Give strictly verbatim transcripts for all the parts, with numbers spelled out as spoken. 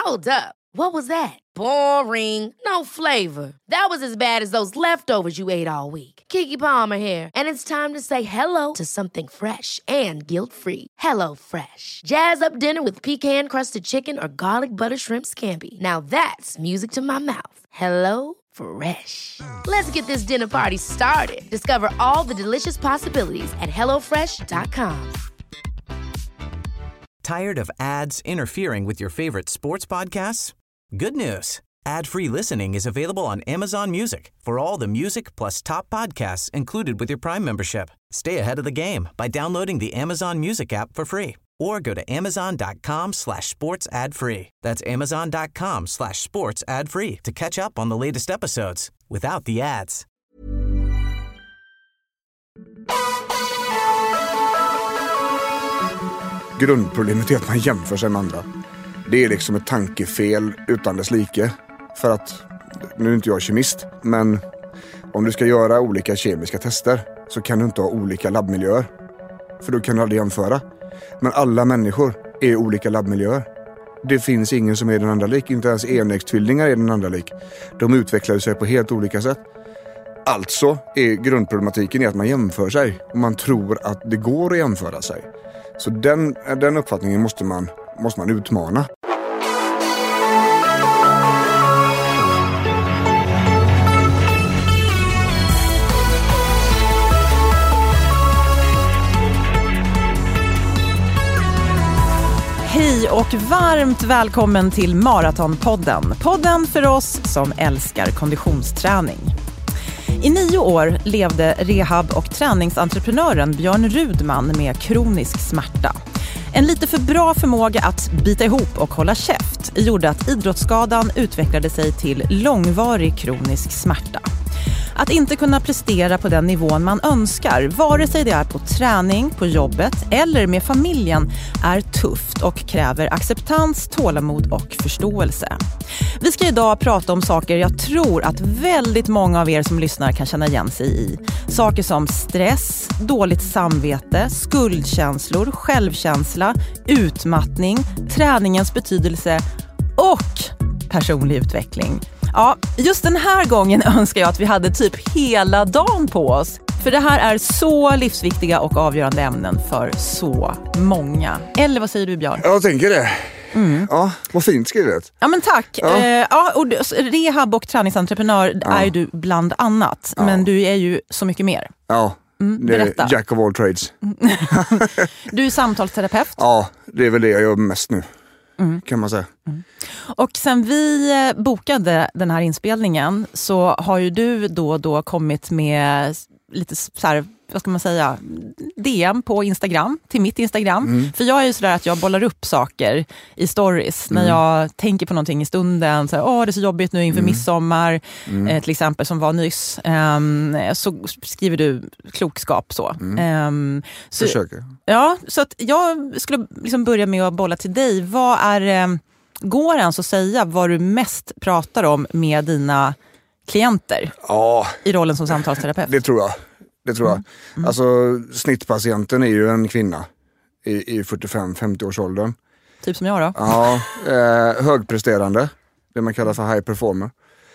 Hold up. What was that? Boring. No flavor. That was as bad as those leftovers you ate all week. Keke Palmer here, and it's time to say hello to something fresh and guilt-free. Hello Fresh. Jazz up dinner with pecan-crusted chicken or garlic butter shrimp scampi. Now that's music to my mouth. Hello Fresh. Let's get this dinner party started. Discover all the delicious possibilities at hello fresh dot com. Tired of ads interfering with your favorite sports podcasts? Good news. Ad-free listening is available on Amazon Music for all the music plus top podcasts included with your Prime membership. Stay ahead of the game by downloading the Amazon Music app for free or go to amazon.com slash sports ad free. That's amazon.com slash sports ad free to catch up on the latest episodes without the ads. Grundproblemet är att man jämför sig med andra. Det är liksom ett tankefel utan dess like. För att, nu är inte jag kemist, men om du ska göra olika kemiska tester så kan du inte ha olika labbmiljöer. För då kan du aldrig jämföra. Men alla människor är olika labbmiljöer. Det finns ingen som är den andra lik. Inte ens enäggstvillingar är den andra lik. De utvecklar sig på helt olika sätt. Alltså är grundproblematiken i att man jämför sig. Och man tror att det går att jämföra sig. Så den, den uppfattningen måste man, måste man utmana. Hej och varmt välkommen till Maratonpodden. Podden för oss som älskar konditionsträning. I nio år levde rehab- och träningsentreprenören Björn Rudman med kronisk smärta. En lite för bra förmåga att bita ihop och hålla käft gjorde att idrottsskadan utvecklade sig till långvarig kronisk smärta. Att inte kunna prestera på den nivån man önskar, vare sig det är på träning, på jobbet eller med familjen, är tufft och kräver acceptans, tålamod och förståelse. Vi ska idag prata om saker jag tror att väldigt många av er som lyssnar kan känna igen sig i. Saker som stress, dåligt samvete, skuldkänslor, självkänsla, utmattning, träningens betydelse och personlig utveckling. Ja, just den här gången önskar jag att vi hade typ hela dagen på oss. För det här är så livsviktiga och avgörande ämnen för så många. Eller vad säger du, Björn? Jag tänker det. Mm. Ja, vad fint skrivet. Ja, men tack. Ja. Eh, ja, och rehab- och träningsentreprenör ja. är du bland annat. Ja. Men du är ju så mycket mer. Ja, mm, det är jack of all trades. Du är samtalsterapeut. Ja, det är väl det jag gör mest nu. Mm. Kan man säga. Mm. Och sen vi bokade den här inspelningen så har ju du då och då kommit med lite så här, vad ska man säga, D M på Instagram, till mitt Instagram. Mm. För jag är ju sådär att jag bollar upp saker i stories när mm. jag tänker på någonting i stunden. Så här, åh, det är så jobbigt nu inför mm. midsommar, mm. eh, till exempel, som var nyss. Um, så skriver du klokskap så. Mm. Um, så Försöker. Ja, så att jag skulle liksom börja med att bolla till dig. Vad är, um, går ens att säga vad du mest pratar om med dina klienter ja, i rollen som samtalsterapeut? Det tror jag. Det tror jag. Mm. Mm. Alltså, snittpatienten är ju en kvinna i, i fyrtiofem femtio års åldern. Typ som jag då? Ja, eh, högpresterande. Det man kallar för high performer.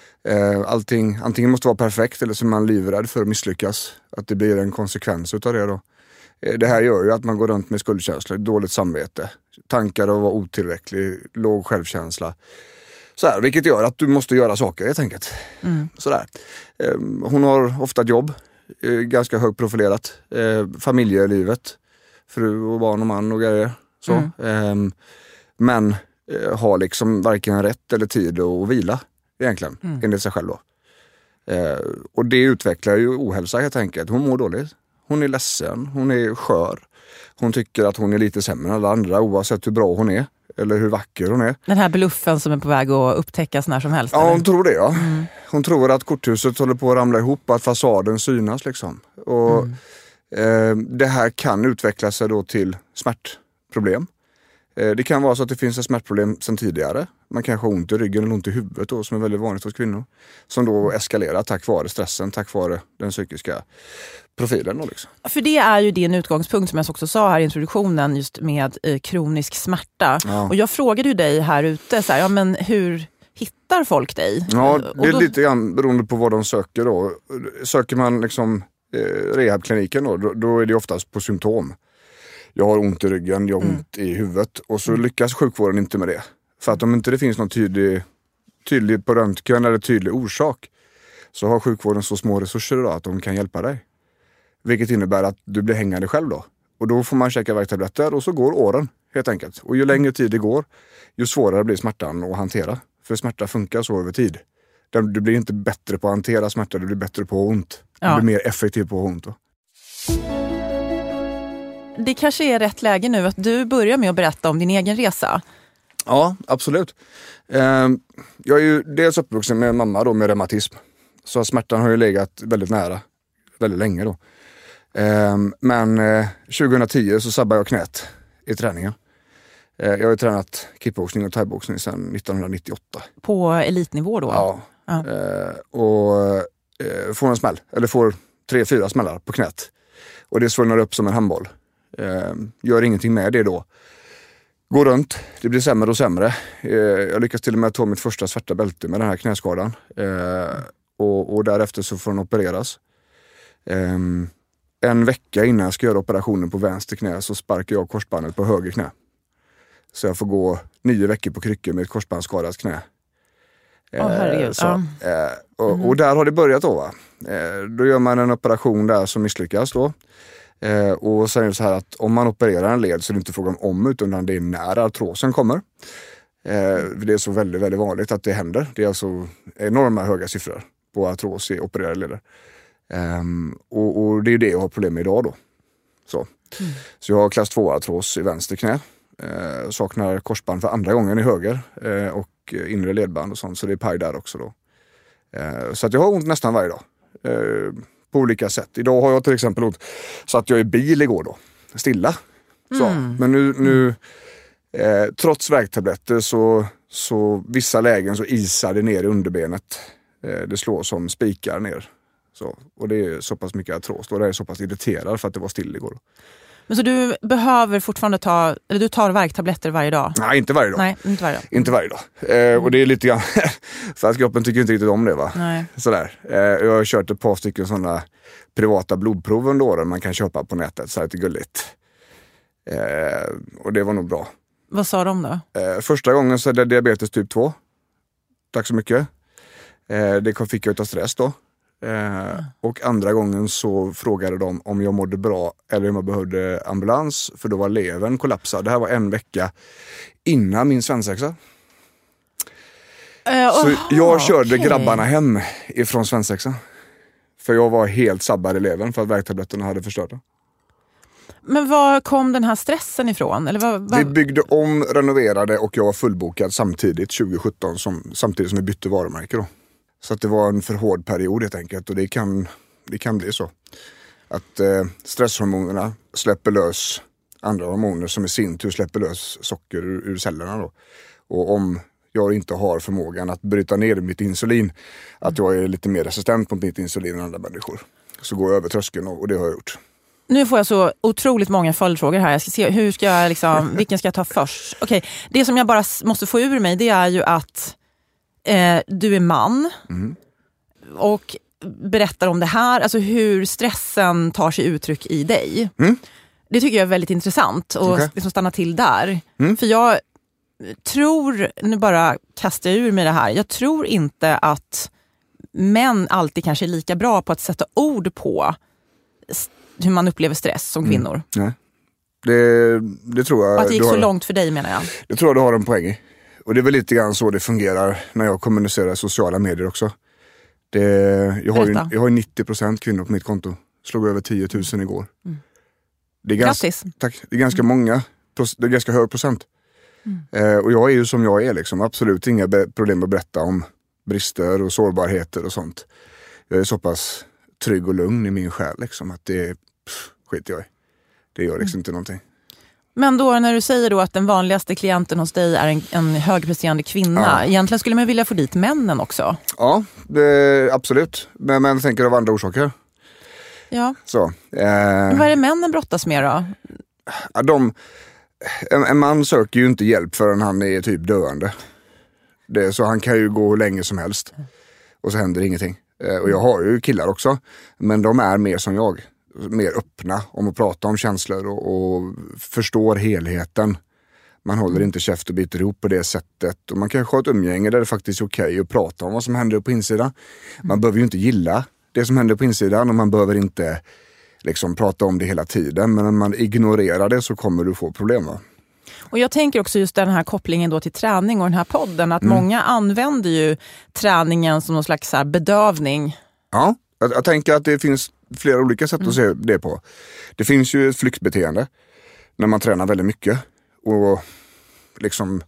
Eh, allting, antingen måste vara perfekt eller så är man livrädd för att misslyckas. Att det blir en konsekvens utav det då. Eh, det här gör ju att man går runt med skuldkänslor, dåligt samvete, tankar av att vara otillräcklig, låg självkänsla. Så här, vilket gör att du måste göra saker helt enkelt. Mm. Sådär. Eh, hon har ofta ett jobb. Ganska högprofilerat. Eh, familjelivet. Fru och barn och man och grejer. Så. Mm. Eh, men eh, har liksom varken rätt eller tid att vila egentligen. Mm. Enligt sig själv då. Eh, och det utvecklar ju ohälsa helt enkelt. Hon mår dåligt. Hon är ledsen. Hon är skör. Hon tycker att hon är lite sämre än alla andra oavsett hur bra hon är. Eller hur vacker hon är. Den här bluffen som är på väg att upptäckas när som helst. Ja, eller? Hon tror det, ja. Mm. Hon tror att korthuset håller på att ramla ihop, att fasaden synas liksom. Och mm. eh, det här kan utveckla sig då till smärtproblem. Eh, det kan vara så att det finns ett smärtproblem sedan tidigare. Man kanske har ont i ryggen eller ont i huvudet då, som är väldigt vanligt hos kvinnor. Som då eskalerar tack vare stressen, tack vare den psykiska profilen då liksom. För det är ju din utgångspunkt som jag också sa här i introduktionen, just med eh, kronisk smärta. Ja. Och jag frågade ju dig här ute, så här, ja men hur hittar folk dig? Ja, det är då... lite grann beroende på vad de söker då. Söker man liksom eh, rehabkliniken då, då, då är det oftast på symptom. Jag har ont i ryggen, jag har mm. ont i huvudet. Och så mm. lyckas sjukvården inte med det. För att om inte det finns någon tydlig, tydlig på röntgen eller tydlig orsak, så har sjukvården så små resurser idag att de kan hjälpa dig. Vilket innebär att du blir hängande själv då. Och då får man käka värktabletter och så går åren helt enkelt. Och ju längre tid det går, ju svårare blir smärtan att hantera. För smärta funkar så över tid. Du blir inte bättre på att hantera smärta, du blir bättre på ont. Ja. Du blir mer effektiv på ont då. Det kanske är rätt läge nu att du börjar med att berätta om din egen resa. Ja, absolut. Jag är ju dels uppvuxen med mamma då med reumatism. Så smärtan har ju legat väldigt nära, väldigt länge då. Men tjugohundratio så sabbade jag knät i träningen. Jag har ju tränat kickboxning och thaiboxning sedan nittonhundranittioåtta. På elitnivå då? Ja. ja. Och får en smäll, eller får tre, fyra smällar på knät. Och det svullnar upp som en handboll. Gör ingenting med det då. Går runt, det blir sämre och sämre. Jag lyckas till och med ta mitt första svarta bälte med den här knäskadan. Och, och därefter så får den opereras. En vecka innan jag ska göra operationen på vänster knä så sparkar jag korsbandet på höger knä. Så jag får gå nio veckor på kryckor med ett korsbandsskadat knä. Åh, herregud. Så, uh. och, mm. och där har det börjat då va. Då gör man en operation där som misslyckas då. Och sen är det så här att om man opererar en led så är det inte frågan om utan det är när artrosen kommer. Det är så väldigt, väldigt vanligt att det händer. Det är alltså enorma höga siffror på artros i opererade leder. Och, och det är det jag har problem med idag då. Så, mm. så jag har klass två artros i vänster knä. Eh, saknar korsband för andra gången i höger eh, och inre ledband och sånt, så det är paj där också då. Eh, så att jag har ont nästan varje dag eh, på olika sätt. Idag har jag till exempel ont så att jag är i bil igår då, stilla. Så. Mm. Men nu, nu eh, trots värktabletter så, så vissa lägen så isar det ner i underbenet. Eh, det slår som spikar ner. Så. Och det är så pass mycket artros och det är så pass irriterad för att det var still igår. Men så du behöver fortfarande ta, eller du tar värktabletter varje dag? Nej, inte varje dag. Nej, inte varje dag. Inte varje dag. Eh, och det är lite grann, för att kroppen tycker inte riktigt om det va? Nej. Sådär. Eh, jag har kört ett par stycken sådana privata blodprov under åren man kan köpa på nätet, så här lite gulligt. Eh, och det var nog bra. Vad sa de då? Eh, första gången så är det diabetes typ två. Tack så mycket. Eh, det fick jag utav stress då. Eh, mm. Och andra gången så frågade de om jag mådde bra eller om jag behövde ambulans, för då var levern kollapsad. Det här var en vecka innan min svensexa. Uh, så oh, jag körde okay. grabbarna hem ifrån svensexa. För jag var helt sabbad i levern för att värktabletterna hade förstört det. Men var kom den här stressen ifrån? Eller vad, vad... Vi byggde om, renoverade och jag var fullbokad samtidigt tjugosjutton som, samtidigt som vi bytte varumärke då. Så att det var en för hård period helt enkelt och det kan, det kan bli så. Att eh, stresshormonerna släpper lös andra hormoner som i sin tur släpper lös socker ur, ur cellerna då. Och om jag inte har förmågan att bryta ner mitt insulin, att jag är lite mer resistent på mitt insulin än andra människor, så går jag över tröskeln och, och det har jag gjort. Nu får jag så otroligt många följdfrågor här. Jag ska se, hur ska jag liksom, vilken ska jag ta först? Okej, okay. Det som jag bara måste få ur mig, det är ju att Eh, du är man mm. och berättar om det här, alltså hur stressen tar sig uttryck i dig. Mm. Det tycker jag är väldigt intressant och okay. liksom stanna till där. Mm. För jag tror, nu bara kastar jag ur mig det här, jag tror inte att män alltid kanske är lika bra på att sätta ord på hur man upplever stress som kvinnor. Mm. Nej. Det, det tror jag. Och att det gick så har, långt för dig menar jag. Det tror jag du har en poäng i. Och det är väl lite grann så det fungerar när jag kommunicerar i sociala medier också. Det, jag, har ju, jag har ju nittio procent kvinnor på mitt konto. Slog över tio tusen igår. Mm. Det är Grattis. Ganska, tack. Det är ganska mm. många. Det är ganska hög procent. Mm. Eh, och jag är ju som jag är liksom. Absolut inga be- problem att berätta om brister och sårbarheter och sånt. Jag är så pass trygg och lugn i min själ liksom. Att det pff, skiter jag i. Det gör liksom mm. inte någonting. Men då när du säger då att den vanligaste klienten hos dig är en, en högpresterande kvinna, ja. Egentligen skulle man vilja få dit männen också. Ja, det, absolut. Men män tänker av andra orsaker. Ja. Så, eh, Men vad är det männen brottas med då? Ja, de, en, en man söker ju inte hjälp förrän han är typ döende. Det, så han kan ju gå hur länge som helst. Och så händer ingenting. Eh, och jag har ju killar också. Men de är mer som jag. Mer öppna om att prata om känslor och, och förstår helheten. Man håller inte käft och biter ihop på det sättet. Och man kanske har ett umgänge där det faktiskt är okej att prata om vad som händer på insidan. Man mm. behöver ju inte gilla det som händer på insidan och man behöver inte liksom prata om det hela tiden. Men om man ignorerar det så kommer du få problem, va? Och jag tänker också just den här kopplingen då till träning och den här podden. Att mm. många använder ju träningen som någon slags så här bedövning. Ja, jag, jag tänker att det finns flera olika sätt mm. att se det på. Det finns ju ett flyktbeteende när man tränar väldigt mycket. Och liksom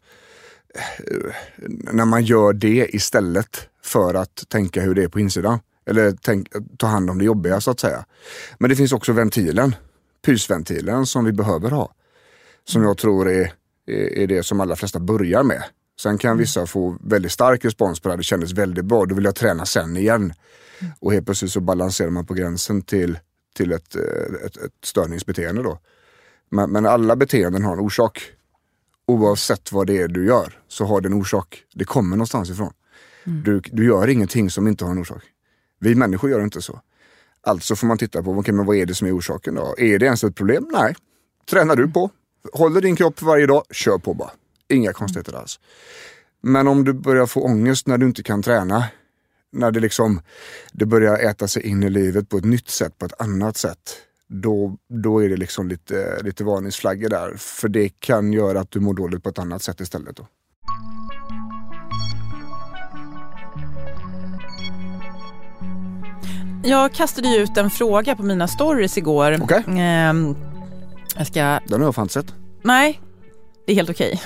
när man gör det istället för att tänka hur det är på insidan. Eller tänk, ta hand om det jobbiga så att säga. Men det finns också ventilen. Pysventilen som vi behöver ha. Som jag tror är, är, är det som alla flesta börjar med. Sen kan vissa få väldigt stark respons på det. Det kändes väldigt bra. Då vill jag träna sen igen. Och helt plötsligt så balanserar man på gränsen till, till ett, ett, ett störningsbeteende då. Men, men alla beteenden har en orsak. Oavsett vad det är du gör så har det en orsak. Det kommer någonstans ifrån. Mm. Du, du gör ingenting som inte har en orsak. Vi människor gör inte så. Alltså får man titta på okay, men vad är det som är orsaken då? Är det ens ett problem? Nej. Tränar du på? Håller din kropp varje dag? Kör på bara. Inga konstigheter alls. Men om du börjar få ångest när du inte kan träna. När det liksom det börjar äta sig in i livet på ett nytt sätt, på ett annat sätt. Då, då är det liksom lite, lite varningsflaggor där. För det kan göra att du mår dåligt på ett annat sätt istället då. Jag kastade ju ut en fråga på mina stories igår. Okej. Okay. Eh, jag ska... Den har jag fan sett. Nej, det är helt okej.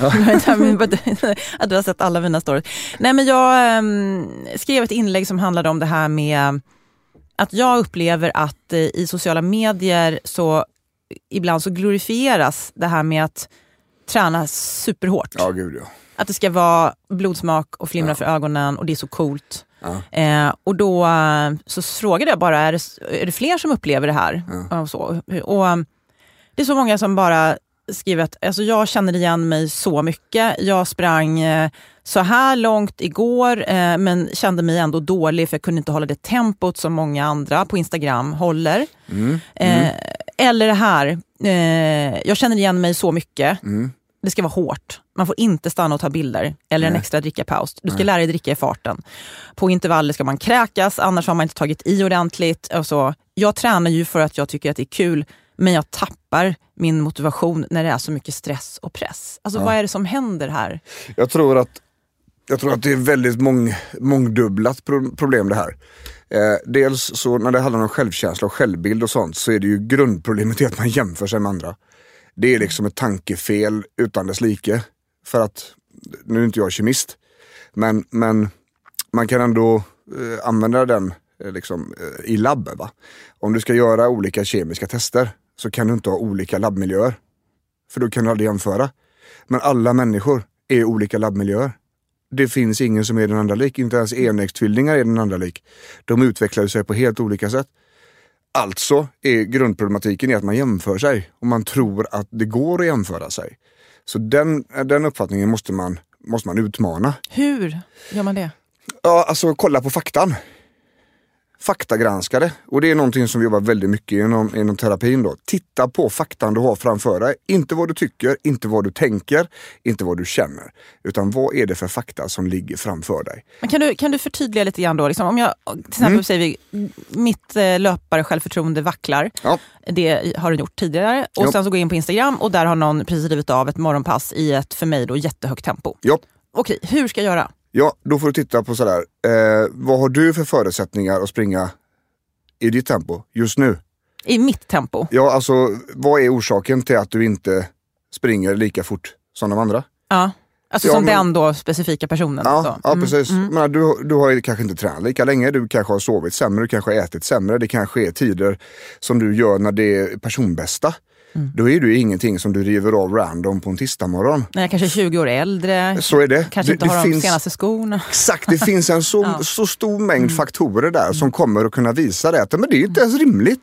Okay. Att du har sett alla mina stories. Nej, men jag eh, skrev ett inlägg som handlade om det här med att jag upplever att eh, i sociala medier så ibland så glorifieras det här med att träna superhårt. Ja, gud ja. Att det ska vara blodsmak och flimra ja. för ögonen och det är så coolt. Ja. Eh, och då så frågade jag bara, är det, är det fler som upplever det här? Ja. Och, så. och det är så många som bara skriver att alltså, jag känner igen mig så mycket. Jag sprang eh, så här långt igår eh, men kände mig ändå dålig för jag kunde inte hålla det tempot som många andra på Instagram håller. Mm. Mm. Eh, eller det här, eh, jag känner igen mig så mycket. Mm. Det ska vara hårt. Man får inte stanna och ta bilder. Eller Nej. en extra drickapaus. Du ska Nej. lära dig dricka i farten. På intervaller ska man kräkas. Annars har man inte tagit i ordentligt. Och så. Jag tränar ju för att jag tycker att det är kul. Men jag tappar min motivation när det är så mycket stress och press. Alltså ja. vad är det som händer här? Jag tror att, jag tror att det är väldigt mång, mångdubblat problem det här. Eh, dels så när det handlar om självkänsla och självbild och sånt. Så är det ju grundproblemet i att man jämför sig med andra. Det är liksom ett tankefel utan dess like. För att, nu är inte jag kemist, men, men man kan ändå eh, använda den eh, liksom, eh, i labb. Va? Om du ska göra olika kemiska tester så kan du inte ha olika labbmiljöer. För då kan du aldrig jämföra. Men alla människor är olika labbmiljöer. Det finns ingen som är den andra lik. Inte ens enäggstvillingar är den andra lik. De utvecklar sig på helt olika sätt. Alltså är grundproblematiken i att man jämför sig och man tror att det går att jämföra sig. Så den, den uppfattningen måste man, måste man utmana. Hur gör man det? Ja, alltså kolla på faktan. Faktagranskade. Och det är någonting som vi jobbar väldigt mycket inom, inom terapin då. Titta på faktan du har framför dig. Inte vad du tycker, inte vad du tänker, inte vad du känner. Utan vad är det för fakta som ligger framför dig? Men kan du, kan du förtydliga lite grann då? Liksom, om jag till exempel mm. säger vi, mitt eh, löpare självförtroende vacklar. Ja. Det har du gjort tidigare. Och ja. sen så går jag in på Instagram och där har någon precis drivit av ett morgonpass i ett för mig då jättehögt tempo. Ja. Okej, hur ska jag göra? Ja, då får du titta på sådär. Eh, vad har du för förutsättningar att springa i ditt tempo just nu? I mitt tempo? Ja, alltså vad är orsaken till att du inte springer lika fort som de andra? Ja, alltså ja, som men, den då specifika personen. Ja, då. ja mm, precis. Mm. Men du, du har ju kanske inte tränat lika länge. Du kanske har sovit sämre, du kanske har ätit sämre. Det kanske är tider som du gör när det är personbästa. mm. då är du ingenting som du river av random på en tisdagmorgon. Nej, kanske tjugo år äldre. Så är det. Kanske det, inte det har finns, de senaste skorna. Exakt, det finns en så, ja. så stor mängd mm. faktorer där som kommer att kunna visa det. Men det är ju inte ens rimligt.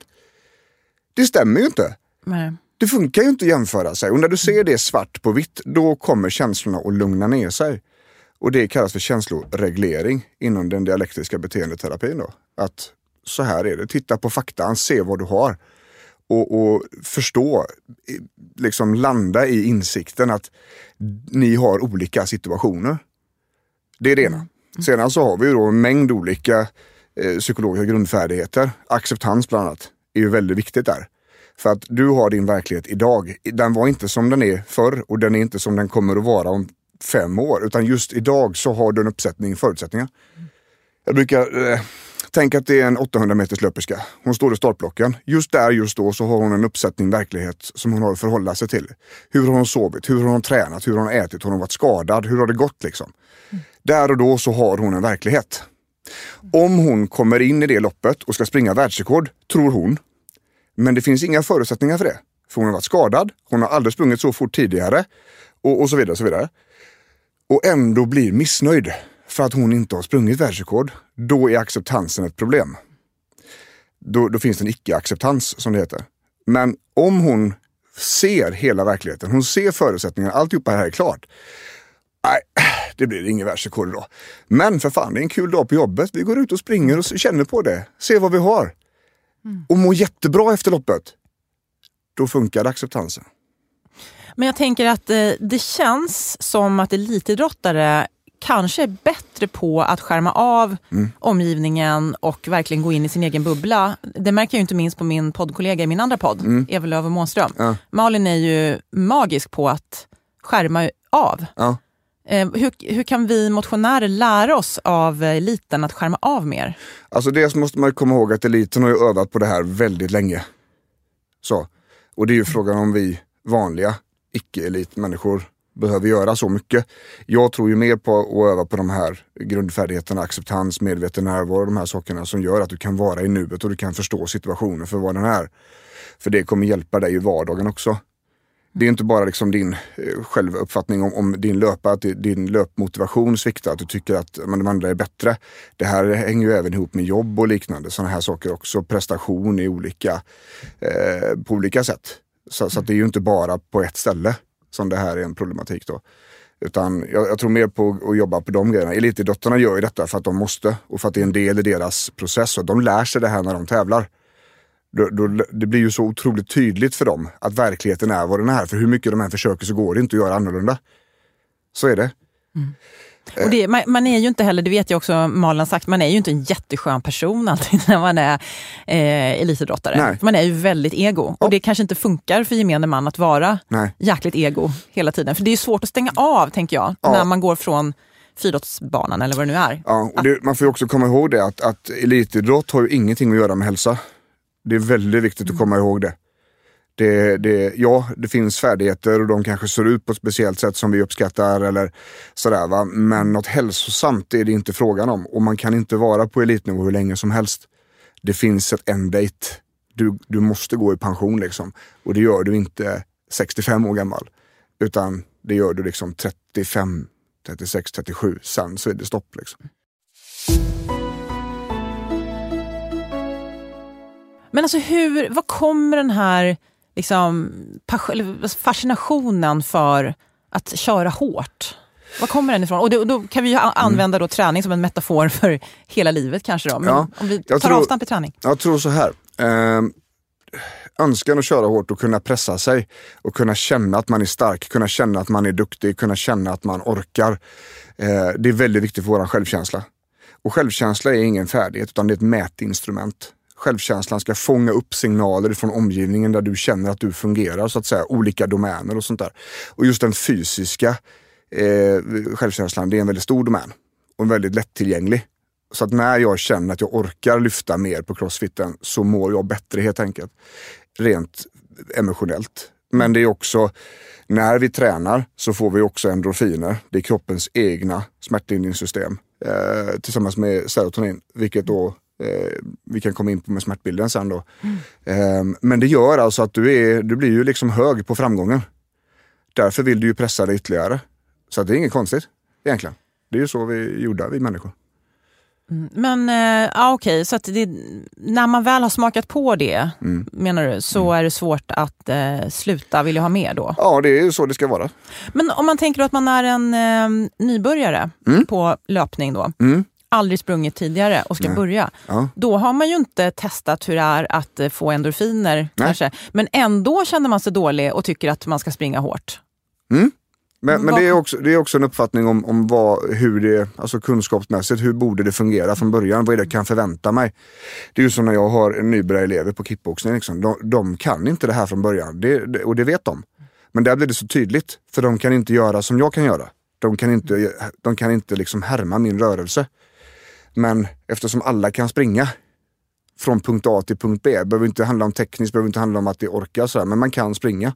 Det stämmer ju inte. Nej. Det funkar ju inte att jämföra sig. Och när du ser det svart på vitt, då kommer känslorna att lugna ner sig. Och det kallas för känsloreglering inom den dialektiska beteendeterapin då. Att så här är det. Titta på faktan, se vad du har. Och, och förstå, liksom landa i insikten att ni har olika situationer. Det är det ena. Sedan så har vi ju då en mängd olika eh, psykologiska grundfärdigheter. Acceptans bland annat är ju väldigt viktigt där. För att du har din verklighet idag. Den var inte som den är förr och den är inte som den kommer att vara om fem år. Utan just idag så har du en uppsättning förutsättningar. Jag brukar eh, tänka att det är en åttahundra meters löperska. Hon står i startblocken. Just där, just då så har hon en uppsättning verklighet som hon har att förhålla sig till. Hur har hon sovit? Hur har hon tränat? Hur har hon ätit? Har hon varit skadad? Hur har det gått liksom? Mm. Där och då så har hon en verklighet. Om hon kommer in i det loppet och ska springa världsrekord, tror hon. Men det finns inga förutsättningar för det. För hon har varit skadad, hon har aldrig sprungit så fort tidigare och, och så vidare och så vidare. Och ändå blir missnöjd för att hon inte har sprungit världsrekord. Då är acceptansen ett problem. Då, då finns det en icke-acceptans som det heter. Men om hon ser hela verkligheten, hon ser förutsättningarna, alltihopa här är klart. Nej, det blir ingen världsrekord idag. Men för fan, det är en kul dag på jobbet. Vi går ut och springer och känner på det. Ser vad vi har. Mm. Och mår jättebra efter loppet. Då funkar acceptansen. Men jag tänker att eh, det känns som att elitidrottare kanske är bättre på att skärma av mm. omgivningen och verkligen gå in i sin egen bubbla. Det märker jag ju inte minst på min poddkollega i min andra podd, mm. Evelöv och Månström. Ja. Malin är ju magisk på att skärma av. Ja. Eh, hur, hur kan vi motionärer lära oss av eliten att skärma av mer? Alltså dels måste man ju komma ihåg att eliten har ju övat på det här väldigt länge. Så. Och det är ju frågan om vi vanliga icke-elitmänniskor behöver göra så mycket. Jag tror ju mer på att öva på de här grundfärdigheterna, acceptans, medveten närvaro, de här sakerna som gör att du kan vara i nuet och du kan förstå situationen för vad den är. För det kommer hjälpa dig i vardagen också. Det är inte bara liksom din eh, självuppfattning om, om din löpa, att din löpmotivation sviktar, att du tycker att men, de andra är bättre. Det här hänger ju även ihop med jobb och liknande, sådana här saker också. Prestation i olika, eh, på olika sätt. Så, så att det är ju inte bara på ett ställe som det här är en problematik då. Utan jag, jag tror mer på att jobba på de grejerna. Elitidrottarna gör ju detta för att de måste och för att det är en del i deras process. Och de lär sig det här när de tävlar. Då, då, det blir ju så otroligt tydligt för dem att verkligheten är vad den är. För hur mycket de här försöker så går det inte att göra annorlunda. Så är det. Mm. Och det, man, man är ju inte heller, det vet jag också Malin sagt, man är ju inte en jätteskön person alltid när man är eh, elitidrottare. Nej. Man är ju väldigt ego. Och oh. det kanske inte funkar för gemene man att vara Nej. jäkligt ego hela tiden. För det är ju svårt att stänga av, tänker jag, ja. när man går från friidrottsbanan eller vad det nu är. Ja, och det, man får ju också komma ihåg det att, att elitidrott har ju ingenting att göra med hälsa. Det är väldigt viktigt att komma ihåg det. Det, det. Ja, det finns färdigheter och de kanske ser ut på ett speciellt sätt som vi uppskattar eller sådär va. Men något hälsosamt är det inte frågan om. Och man kan inte vara på elitnivå hur länge som helst. Det finns ett end date. Du, du måste gå i pension liksom. Och det gör du inte sextiofem år gammal. Utan det gör du liksom trettiofem, trettiosex, trettiosju. Sen så är det stopp liksom. Men alltså hur, vad kommer den här liksom, fascinationen för att köra hårt? Vad kommer den ifrån? Och då, då kan vi ju använda då träning som en metafor för hela livet kanske då. Men ja, om vi tar tror, avstamp i träning. Jag tror så här. Eh, önskan att köra hårt och kunna pressa sig och kunna känna att man är stark, kunna känna att man är duktig, kunna känna att man orkar. Eh, det är väldigt viktigt för vår självkänsla. Och självkänsla är ingen färdighet utan det är ett mätinstrument. Självkänslan ska fånga upp signaler från omgivningen där du känner att du fungerar, så att säga, olika domäner och sånt där. Och just den fysiska eh, självkänslan, det är en väldigt stor domän och väldigt lättillgänglig. Så att när jag känner att jag orkar lyfta mer på crossfiten så mår jag bättre helt enkelt. Rent emotionellt. Men det är också, när vi tränar så får vi också endorfiner. Det är kroppens egna smärtlindringssystem eh, tillsammans med serotonin, vilket då Eh, vi kan komma in på med smärtbilden sen då. Mm. Eh, men det gör alltså att du, är, du blir ju liksom hög på framgången. Därför vill du ju pressa dig ytterligare. Så att det är inget konstigt egentligen. Det är ju så vi gjorde, vi människor. Mm. Men eh, ja, okej, så att det, när man väl har smakat på det, mm. menar du, så mm. är det svårt att eh, sluta vilja ha mer då? Ja, det är ju så det ska vara. Men om man tänker att man är en eh, nybörjare mm. på löpning då, mm. aldrig sprungit tidigare och ska Nej. börja, ja. Då har man ju inte testat hur det är att eh, få endorfiner Nej. kanske. Men ändå känner man sig dålig och tycker att man ska springa hårt. Mm. Men, men det, är också, det är också en uppfattning om, om vad, hur det, alltså kunskapsmässigt, hur borde det fungera från början, vad är det jag kan förvänta mig. Det är ju som när jag har en nybörjarelever på kickboxning, liksom. de, de kan inte det här från början, det, det, och det vet de. Men där blir det så tydligt, för de kan inte göra som jag kan göra. De kan inte, de kan inte liksom härma min rörelse. Men eftersom alla kan springa från punkt A till punkt B, behöver inte handla om tekniskt, behöver inte handla om att det orkar så här, men man kan springa.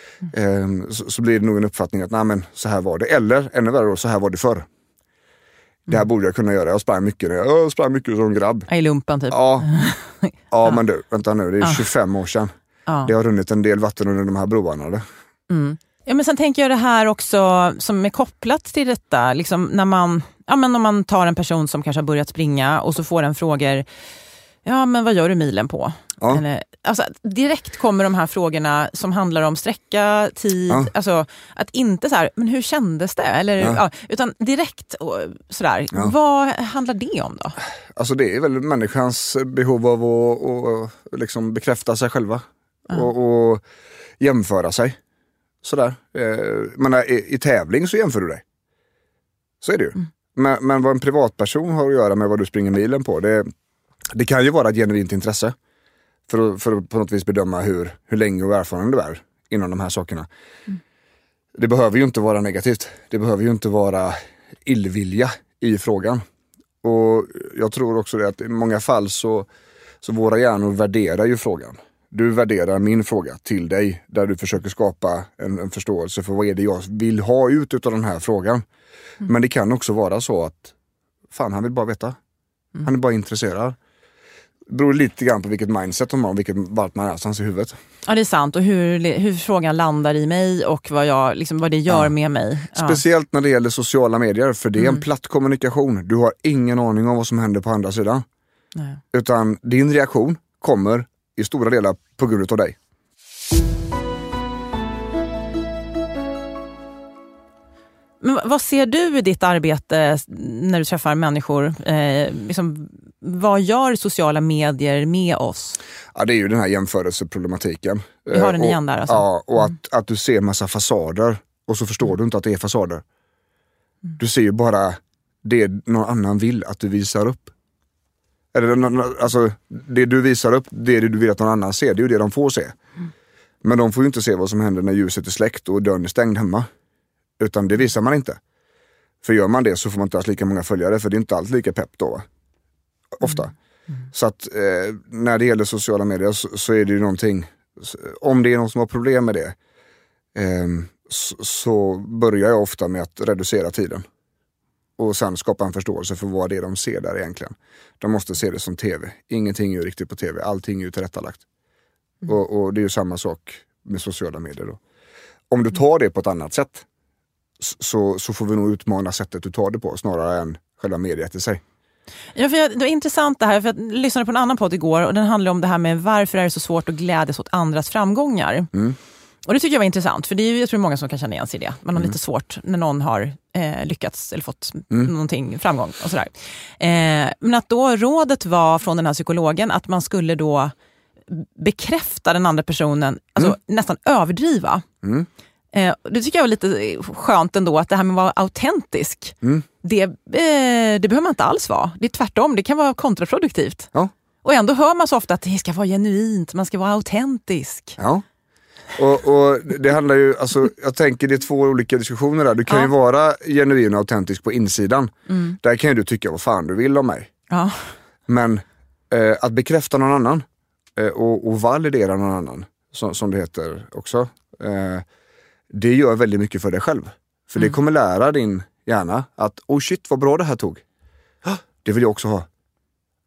Mm. Så, så blir det nog en uppfattning att nej, men så här var det. Eller ännu värre då, så här var det förr. Mm. Det här borde jag kunna göra. Jag sprang mycket, jag sprang mycket som grabb. I lumpen typ. Ja, ja, ja. Men du, vänta nu, det är ja. tjugofem år sedan. Ja. Det har runnit en del vatten under de här broarna. Mm. Ja, men sen tänker jag det här också som är kopplat till detta. Liksom när man, ja, men om man tar en person som kanske har börjat springa och så får den frågor, ja men vad gör du milen på? Ja. Eller, alltså, direkt kommer de här frågorna som handlar om sträcka, tid, ja. Alltså att inte så här, men hur kändes det? Eller, ja. Ja, utan direkt och, sådär. Ja. Vad handlar det om då? Alltså det är väl människans behov av att och, liksom bekräfta sig själva ja. och, och jämföra sig. Sådär. Eh, men i, i tävling så jämför du dig. Så är det ju. Mm. Men, men vad en privatperson har att göra med vad du springer milen på, det, det kan ju vara ett genuint intresse. För att, för att på något vis bedöma hur, hur länge och erfaren du är inom de här sakerna. Mm. Det behöver ju inte vara negativt. Det behöver ju inte vara illvilja i frågan. Och jag tror också det att i många fall så, så våra hjärnor värderar ju frågan. Du värderar min fråga till dig där du försöker skapa en, en förståelse för vad är det jag vill ha ut av den här frågan. Mm. Men det kan också vara så att fan, han vill bara veta. Mm. Han är bara intresserad. Det beror lite grann på vilket mindset de har och vilket vart man är någonstans i huvudet. Ja, det är sant. Och hur, hur frågan landar i mig och vad, jag, liksom, vad det gör ja. med mig. Ja. Speciellt när det gäller sociala medier, för det är mm. en platt kommunikation. Du har ingen aning om vad som händer på andra sidan. Nej. Utan din reaktion kommer i stora delar på grund av dig. Men vad ser du i ditt arbete när du träffar människor? Eh, liksom, vad gör sociala medier med oss? Ja, det är ju den här jämförelseproblematiken. Vi har den igen där alltså. Ja, och mm. att, att du ser massa fasader och så förstår mm. du inte att det är fasader. Mm. Du ser ju bara det någon annan vill att du visar upp. Eller, alltså, det du visar upp, det du vill att någon annan ser, det är ju det de får se. Mm. Men de får ju inte se vad som händer när ljuset är släckt och dörren är stängd hemma. Utan det visar man inte. För gör man det så får man inte alls lika många följare, för det är inte alls lika pepp då. Ofta. Mm. Mm. Så att eh, när det gäller sociala medier så, så är det ju någonting, om det är någon som har problem med det eh, så, så börjar jag ofta med att reducera tiden. Och sen skapa en förståelse för vad det är de ser där egentligen. De måste se det som tv. Ingenting är ju riktigt på tv. Allting är ju tillrättalagt. Mm. Och, och det är ju samma sak med sociala medier då. Om du tar det på ett annat sätt så, så får vi nog utmana sättet du tar det på snarare än själva mediet i sig. Ja, för jag, det var intressant det här, för jag lyssnade på en annan podd igår och den handlade om det här med varför är det så svårt att glädjas åt andras framgångar. Mm. Och det tycker jag var intressant, för det är ju, jag tror många som kan känna igen sig i det. Man har mm. lite svårt när någon har eh, lyckats eller fått mm. någonting, framgång och sådär. Eh, men att då rådet var från den här psykologen att man skulle då bekräfta den andra personen, alltså mm. nästan överdriva. Mm. Eh, det tycker jag var lite skönt ändå, att det här med att vara autentisk, mm. det, eh, det behöver man inte alls vara. Det är tvärtom, det kan vara kontraproduktivt. Ja. Och ändå hör man så ofta att det ska vara genuint, man ska vara autentisk. Ja. Och, och det handlar ju, alltså, jag tänker det är två olika diskussioner där. Du kan ja. ju vara genuin och autentisk på insidan. Mm. Där kan ju du tycka vad fan du vill om mig. Ja. Men eh, att bekräfta någon annan eh, och, och validera någon annan, som, som det heter också, eh, det gör väldigt mycket för dig själv. För mm. det kommer lära din hjärna att, oh shit vad bra det här tog. Det vill jag också ha.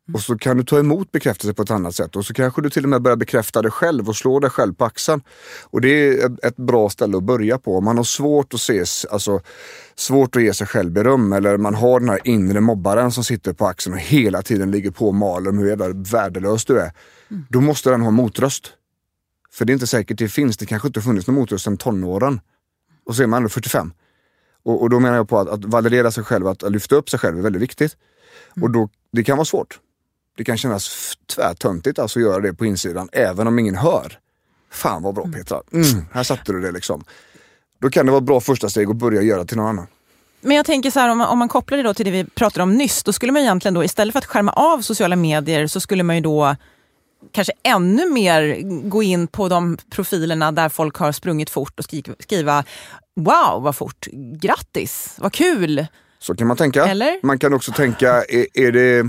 Och så kan du ta emot bekräftelse på ett annat sätt. Och så kanske du till och med börjar bekräfta dig själv och slå dig själv på axeln. Och det är ett bra ställe att börja på. Om man har svårt att se, alltså svårt att ge sig själv beröm, eller man har den här inre mobbaren som sitter på axeln och hela tiden ligger på och maler om hur jävla värdelös du är. Mm. Då måste den ha motröst. För det är inte säkert det finns. Det kanske inte funnits någon motröst sedan tonåren. Och så är man ändå fyrtiofem. Och, och då menar jag på att, att validera sig själv, att, att lyfta upp sig själv är väldigt viktigt. Mm. Och då, det kan vara svårt. Det kan kännas tvärtöntigt alltså att göra det på insidan, även om ingen hör. Fan vad bra Petra. Mm, här satte du det liksom. Då kan det vara ett bra första steg att börja göra till någon annan. Men jag tänker så här, om man, om man kopplar det då till det vi pratade om nyss, då skulle man egentligen då, istället för att skärma av sociala medier, så skulle man ju då kanske ännu mer gå in på de profilerna där folk har sprungit fort och skriva, skriva wow, vad fort, grattis, vad kul. Så kan man tänka. Eller? Man kan också tänka, är, är det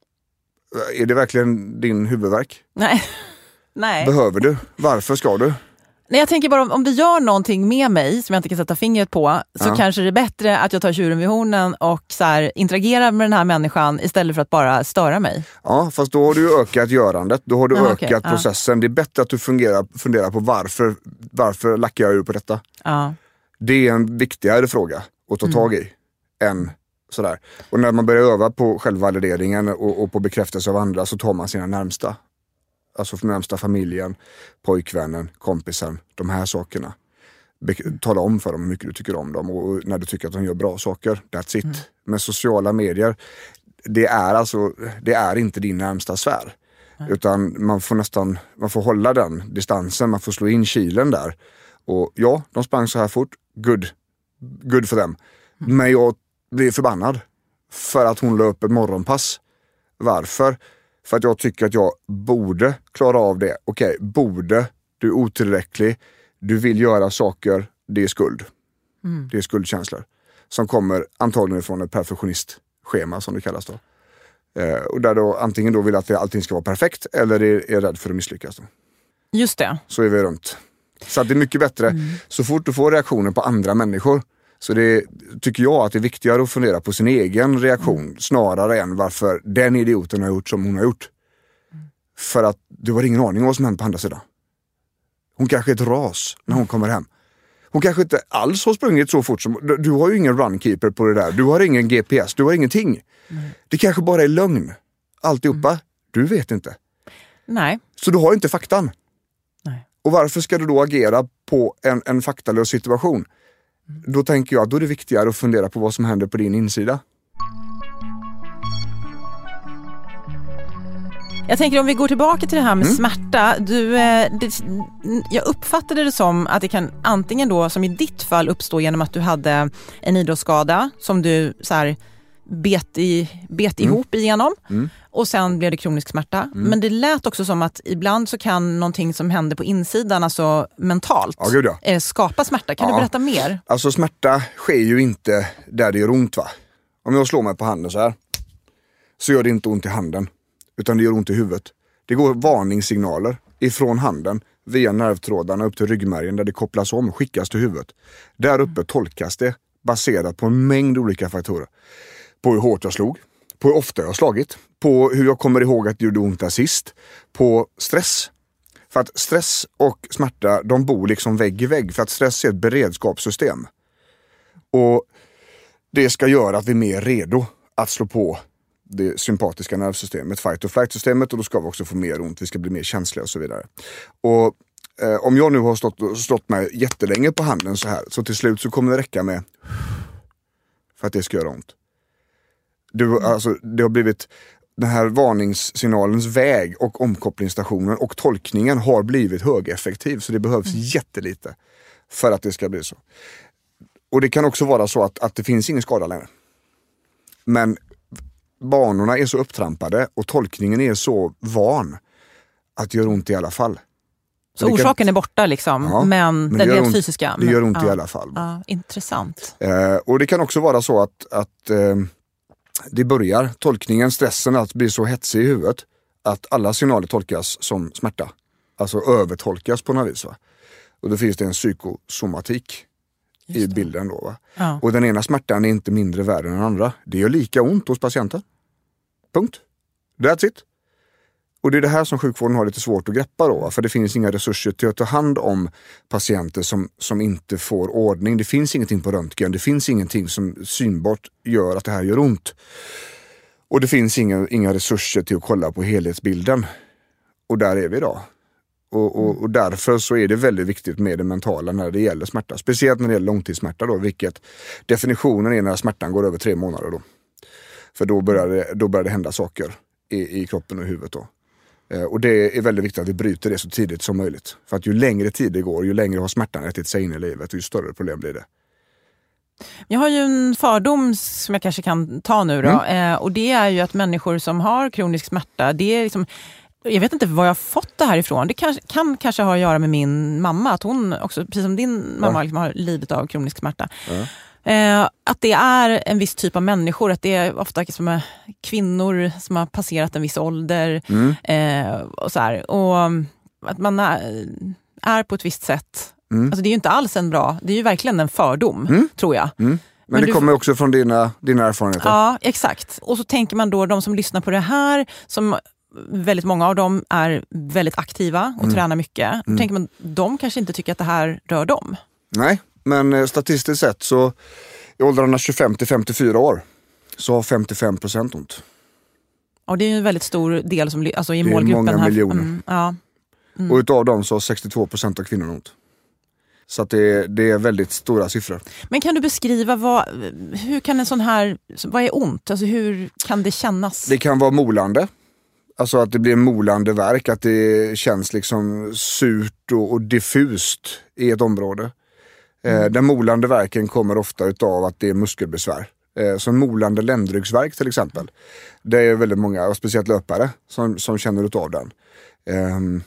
är det verkligen din huvudvärk? Nej. Nej. Behöver du? Varför ska du? Nej, jag tänker bara om, om det gör någonting med mig som jag inte kan sätta fingret på, så ja. kanske det är bättre att jag tar tjuren vid hornen och så här, interagerar med den här människan istället för att bara störa mig. Ja, fast då har du ökat görandet. Då har du ja, ökat okay. processen. Ja. Det är bättre att du fungerar, funderar på varför, varför lackar jag ur på detta. Ja. Det är en viktigare fråga att ta mm. tag i än sådär. Och när man börjar öva på självvalideringen och, och på bekräftelse av andra, så tar man sina närmsta. Alltså för närmsta familjen, pojkvännen, kompisen, de här sakerna. Be- tala om för dem hur mycket du tycker om dem, och, och när du tycker att de gör bra saker, that's it. Mm. Men sociala medier, det är alltså, det är inte din närmsta sfär. Mm. Utan man får nästan, man får hålla den distansen, man får slå in kilen där. Och ja, de sprang så här fort, good, good för dem. Mm. Men jag blir förbannad för att hon la upp ett morgonpass. Varför? För att jag tycker att jag borde klara av det. Okej, okay, borde, du är otillräcklig, du vill göra saker, det är skuld. Mm. Det är skuldkänslor. Som kommer antagligen från ett perfektionistschema som det kallas då. Eh, och där då antingen då vill att det, allting ska vara perfekt, eller är, är rädd för att misslyckas då. Just det. Så är vi runt. Så att det är mycket bättre, mm. så fort du får reaktioner på andra människor, så det tycker jag att det är viktigare att fundera på sin egen reaktion mm. snarare än varför den idioten har gjort som hon har gjort. Mm. För att du har ingen aning om vad som händer på andra sidan. Hon kanske är ett ras när hon kommer hem. Hon kanske inte alls har sprungit så fort som... Du har ju ingen runkeeper på det där. Du har ingen G P S. Du har ingenting. Mm. Det kanske bara är lögn. Alltihopa. Mm. Du vet inte. Nej. Så du har inte faktan. Nej. Och varför ska du då agera på en, en faktalös situation? Då tänker jag att då är det viktigare att fundera på vad som händer på din insida. Jag tänker om vi går tillbaka till det här med mm. smärta. Du, det, jag uppfattade det som att det kan antingen då, som i ditt fall, uppstå genom att du hade en idrottsskada som du så här bet, i, bet mm. ihop igenom. Mm. Och sen blev det kronisk smärta. Mm. Men det lät också som att ibland så kan någonting som händer på insidan, alltså mentalt, ja, gud ja. skapa smärta. Kan ja. du berätta mer? Alltså smärta sker ju inte där det gör ont, va? Om jag slår mig på handen så här, så gör det inte ont i handen, utan det gör ont i huvudet. Det går varningssignaler ifrån handen via nervtrådarna upp till ryggmärgen, där det kopplas om och skickas till huvudet. Där uppe tolkas det baserat på en mängd olika faktorer. På hur hårt jag slog, på hur ofta jag har slagit, på hur jag kommer ihåg att det gjorde ont där sist, på stress. För att stress och smärta, de bor liksom vägg i vägg, för att stress är ett beredskapssystem. Och det ska göra att vi är mer redo att slå på det sympatiska nervsystemet, fight or flight-systemet, och då ska vi också få mer ont, vi ska bli mer känsliga och så vidare. Och eh, om jag nu har stått, stått mig jättelänge på handen så här, så till slut så kommer det räcka med för att det ska göra ont. Du, alltså, det har blivit den här varningssignalens väg och omkopplingsstationen och tolkningen har blivit högeffektiv, så det behövs mm. jättelite för att det ska bli så. Och det kan också vara så att, att det finns ingen skada längre. Men banorna är så upptrampade och tolkningen är så van att det gör ont i alla fall. Så, så orsaken kan... är borta liksom, ja, men, men den rent fysiska. Det gör ont ja, i alla fall. Ja, intressant. Eh, och det kan också vara så att, att eh, det börjar, tolkningen, stressen att bli så hetsig i huvudet att alla signaler tolkas som smärta. Alltså övertolkas på något vis, va? Och då finns det en psykosomatik i bilden då, va? Ja. Och den ena smärtan är inte mindre värd än den andra. Det gör lika ont hos patienten. Punkt. That's it. Och det är det här som sjukvården har lite svårt att greppa då. För det finns inga resurser till att ta hand om patienter som, som inte får ordning. Det finns ingenting på röntgen. Det finns ingenting som synbart gör att det här gör ont. Och det finns inga, inga resurser till att kolla på helhetsbilden. Och där är vi idag. Och, och, och därför så är det väldigt viktigt med det mentala när det gäller smärta. Speciellt när det gäller långtidssmärta då. Vilket definitionen är när smärtan går över tre månader då. För då börjar det, då börjar det hända saker i, i kroppen och huvudet då. Och det är väldigt viktigt att vi bryter det så tidigt som möjligt. För att ju längre tid det går, ju längre har smärtan ätit sig in i livet och ju större problem blir det. Jag har ju en fördom som jag kanske kan ta nu då. Mm. Eh, och det är ju att människor som har kronisk smärta, det är liksom, jag vet inte var jag har fått det här ifrån. Det kan, kan kanske ha att göra med min mamma. Att hon också, precis som din mamma, ja. liksom har lidit av kronisk smärta. Ja. Eh, att det är en viss typ av människor, att det är ofta som är kvinnor som har passerat en viss ålder mm. eh, och så här. Och att man är, är på ett visst sätt. Mm. Alltså det är ju inte alls en bra, det är ju verkligen en fördom, mm. tror jag. Mm. Men, Men det du, kommer också från dina, dina erfarenheter. Ja, exakt. Och så tänker man då, de som lyssnar på det här, som väldigt många av dem är väldigt aktiva och mm. tränar mycket. Då mm. tänker man, de kanske inte tycker att det här rör dem. Nej. Men statistiskt sett så i åldrarna tjugofem till femtiofyra år så har femtiofem procent ont. Och det är ju en väldigt stor del som, alltså i målgruppen här. Det är många här. miljoner. Mm, ja. Mm. Och utav dem så har sextiotvå procent av kvinnor ont. Så att det, är, det är väldigt stora siffror. Men kan du beskriva vad, hur kan en sån här, vad är ont? Alltså hur kan det kännas? Det kan vara molande. Alltså att det blir en molande verk, att det känns liksom surt och, och diffust i ett område. Mm. Den molande verken kommer ofta utav att det är muskelbesvär. Så en molande ländryggsvärk till exempel. Det är väldigt många, och speciellt löpare, som, som känner utav den. Um,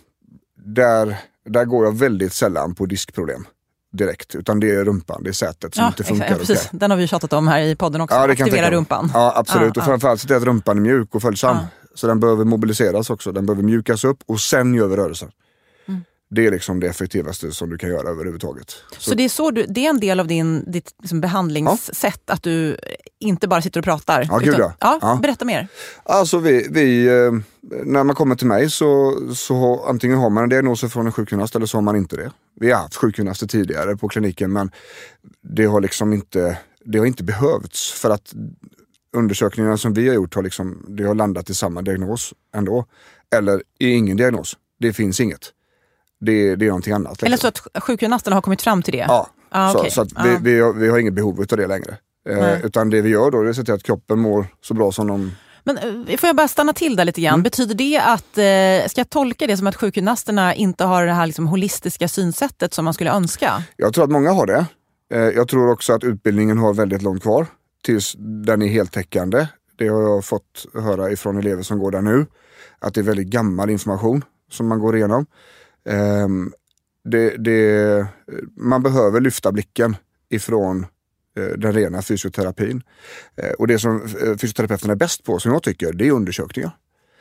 där, där går jag väldigt sällan på diskproblem direkt. Utan det är rumpan, det är sätet som ja, inte funkar. Ja, precis. Okay. Den har vi tjatat om här i podden också. Ja, aktivera rumpan. Ja, absolut. Ja, och framförallt så är att rumpan är mjuk och följsam. Ja. Så den behöver mobiliseras också. Den behöver mjukas upp och sen gör vi rörelsen. Mm. Det är liksom det effektivaste som du kan göra överhuvudtaget. Så, så det är så du, det är en del av din, ditt liksom behandlingssätt, ja. Att du inte bara sitter och pratar? Ja, gud ja. ja, ja. Berätta mer. Alltså vi, vi, när man kommer till mig så, så antingen har man en diagnos från en sjukgymnast eller så har man inte det. Vi har haft sjukgymnaster tidigare på kliniken, men det har liksom inte, det har inte behövts för att undersökningarna som vi har gjort har liksom, det har landat i samma diagnos ändå. Eller i ingen diagnos. Det finns inget. Det, det är någonting annat. Liksom. Eller så att sjukgymnasterna har kommit fram till det? Ja, ah, så, okay. så att vi, ah. vi, har, vi har inget behov av det längre. Eh, utan det vi gör då är att se till att kroppen mår så bra som de... Men får jag bara stanna till där lite grann? Mm. Betyder det att, eh, ska jag tolka det som att sjukgymnasterna inte har det här liksom holistiska synsättet som man skulle önska? Jag tror att många har det. Eh, jag tror också att utbildningen har väldigt långt kvar tills den är heltäckande. Det har jag fått höra ifrån elever som går där nu. Att det är väldigt gammal information som man går igenom. Um, det, det, man behöver lyfta blicken ifrån uh, den rena fysioterapin. Uh, och det som uh, fysioterapeuterna är bäst på, som jag tycker, det är undersökningar.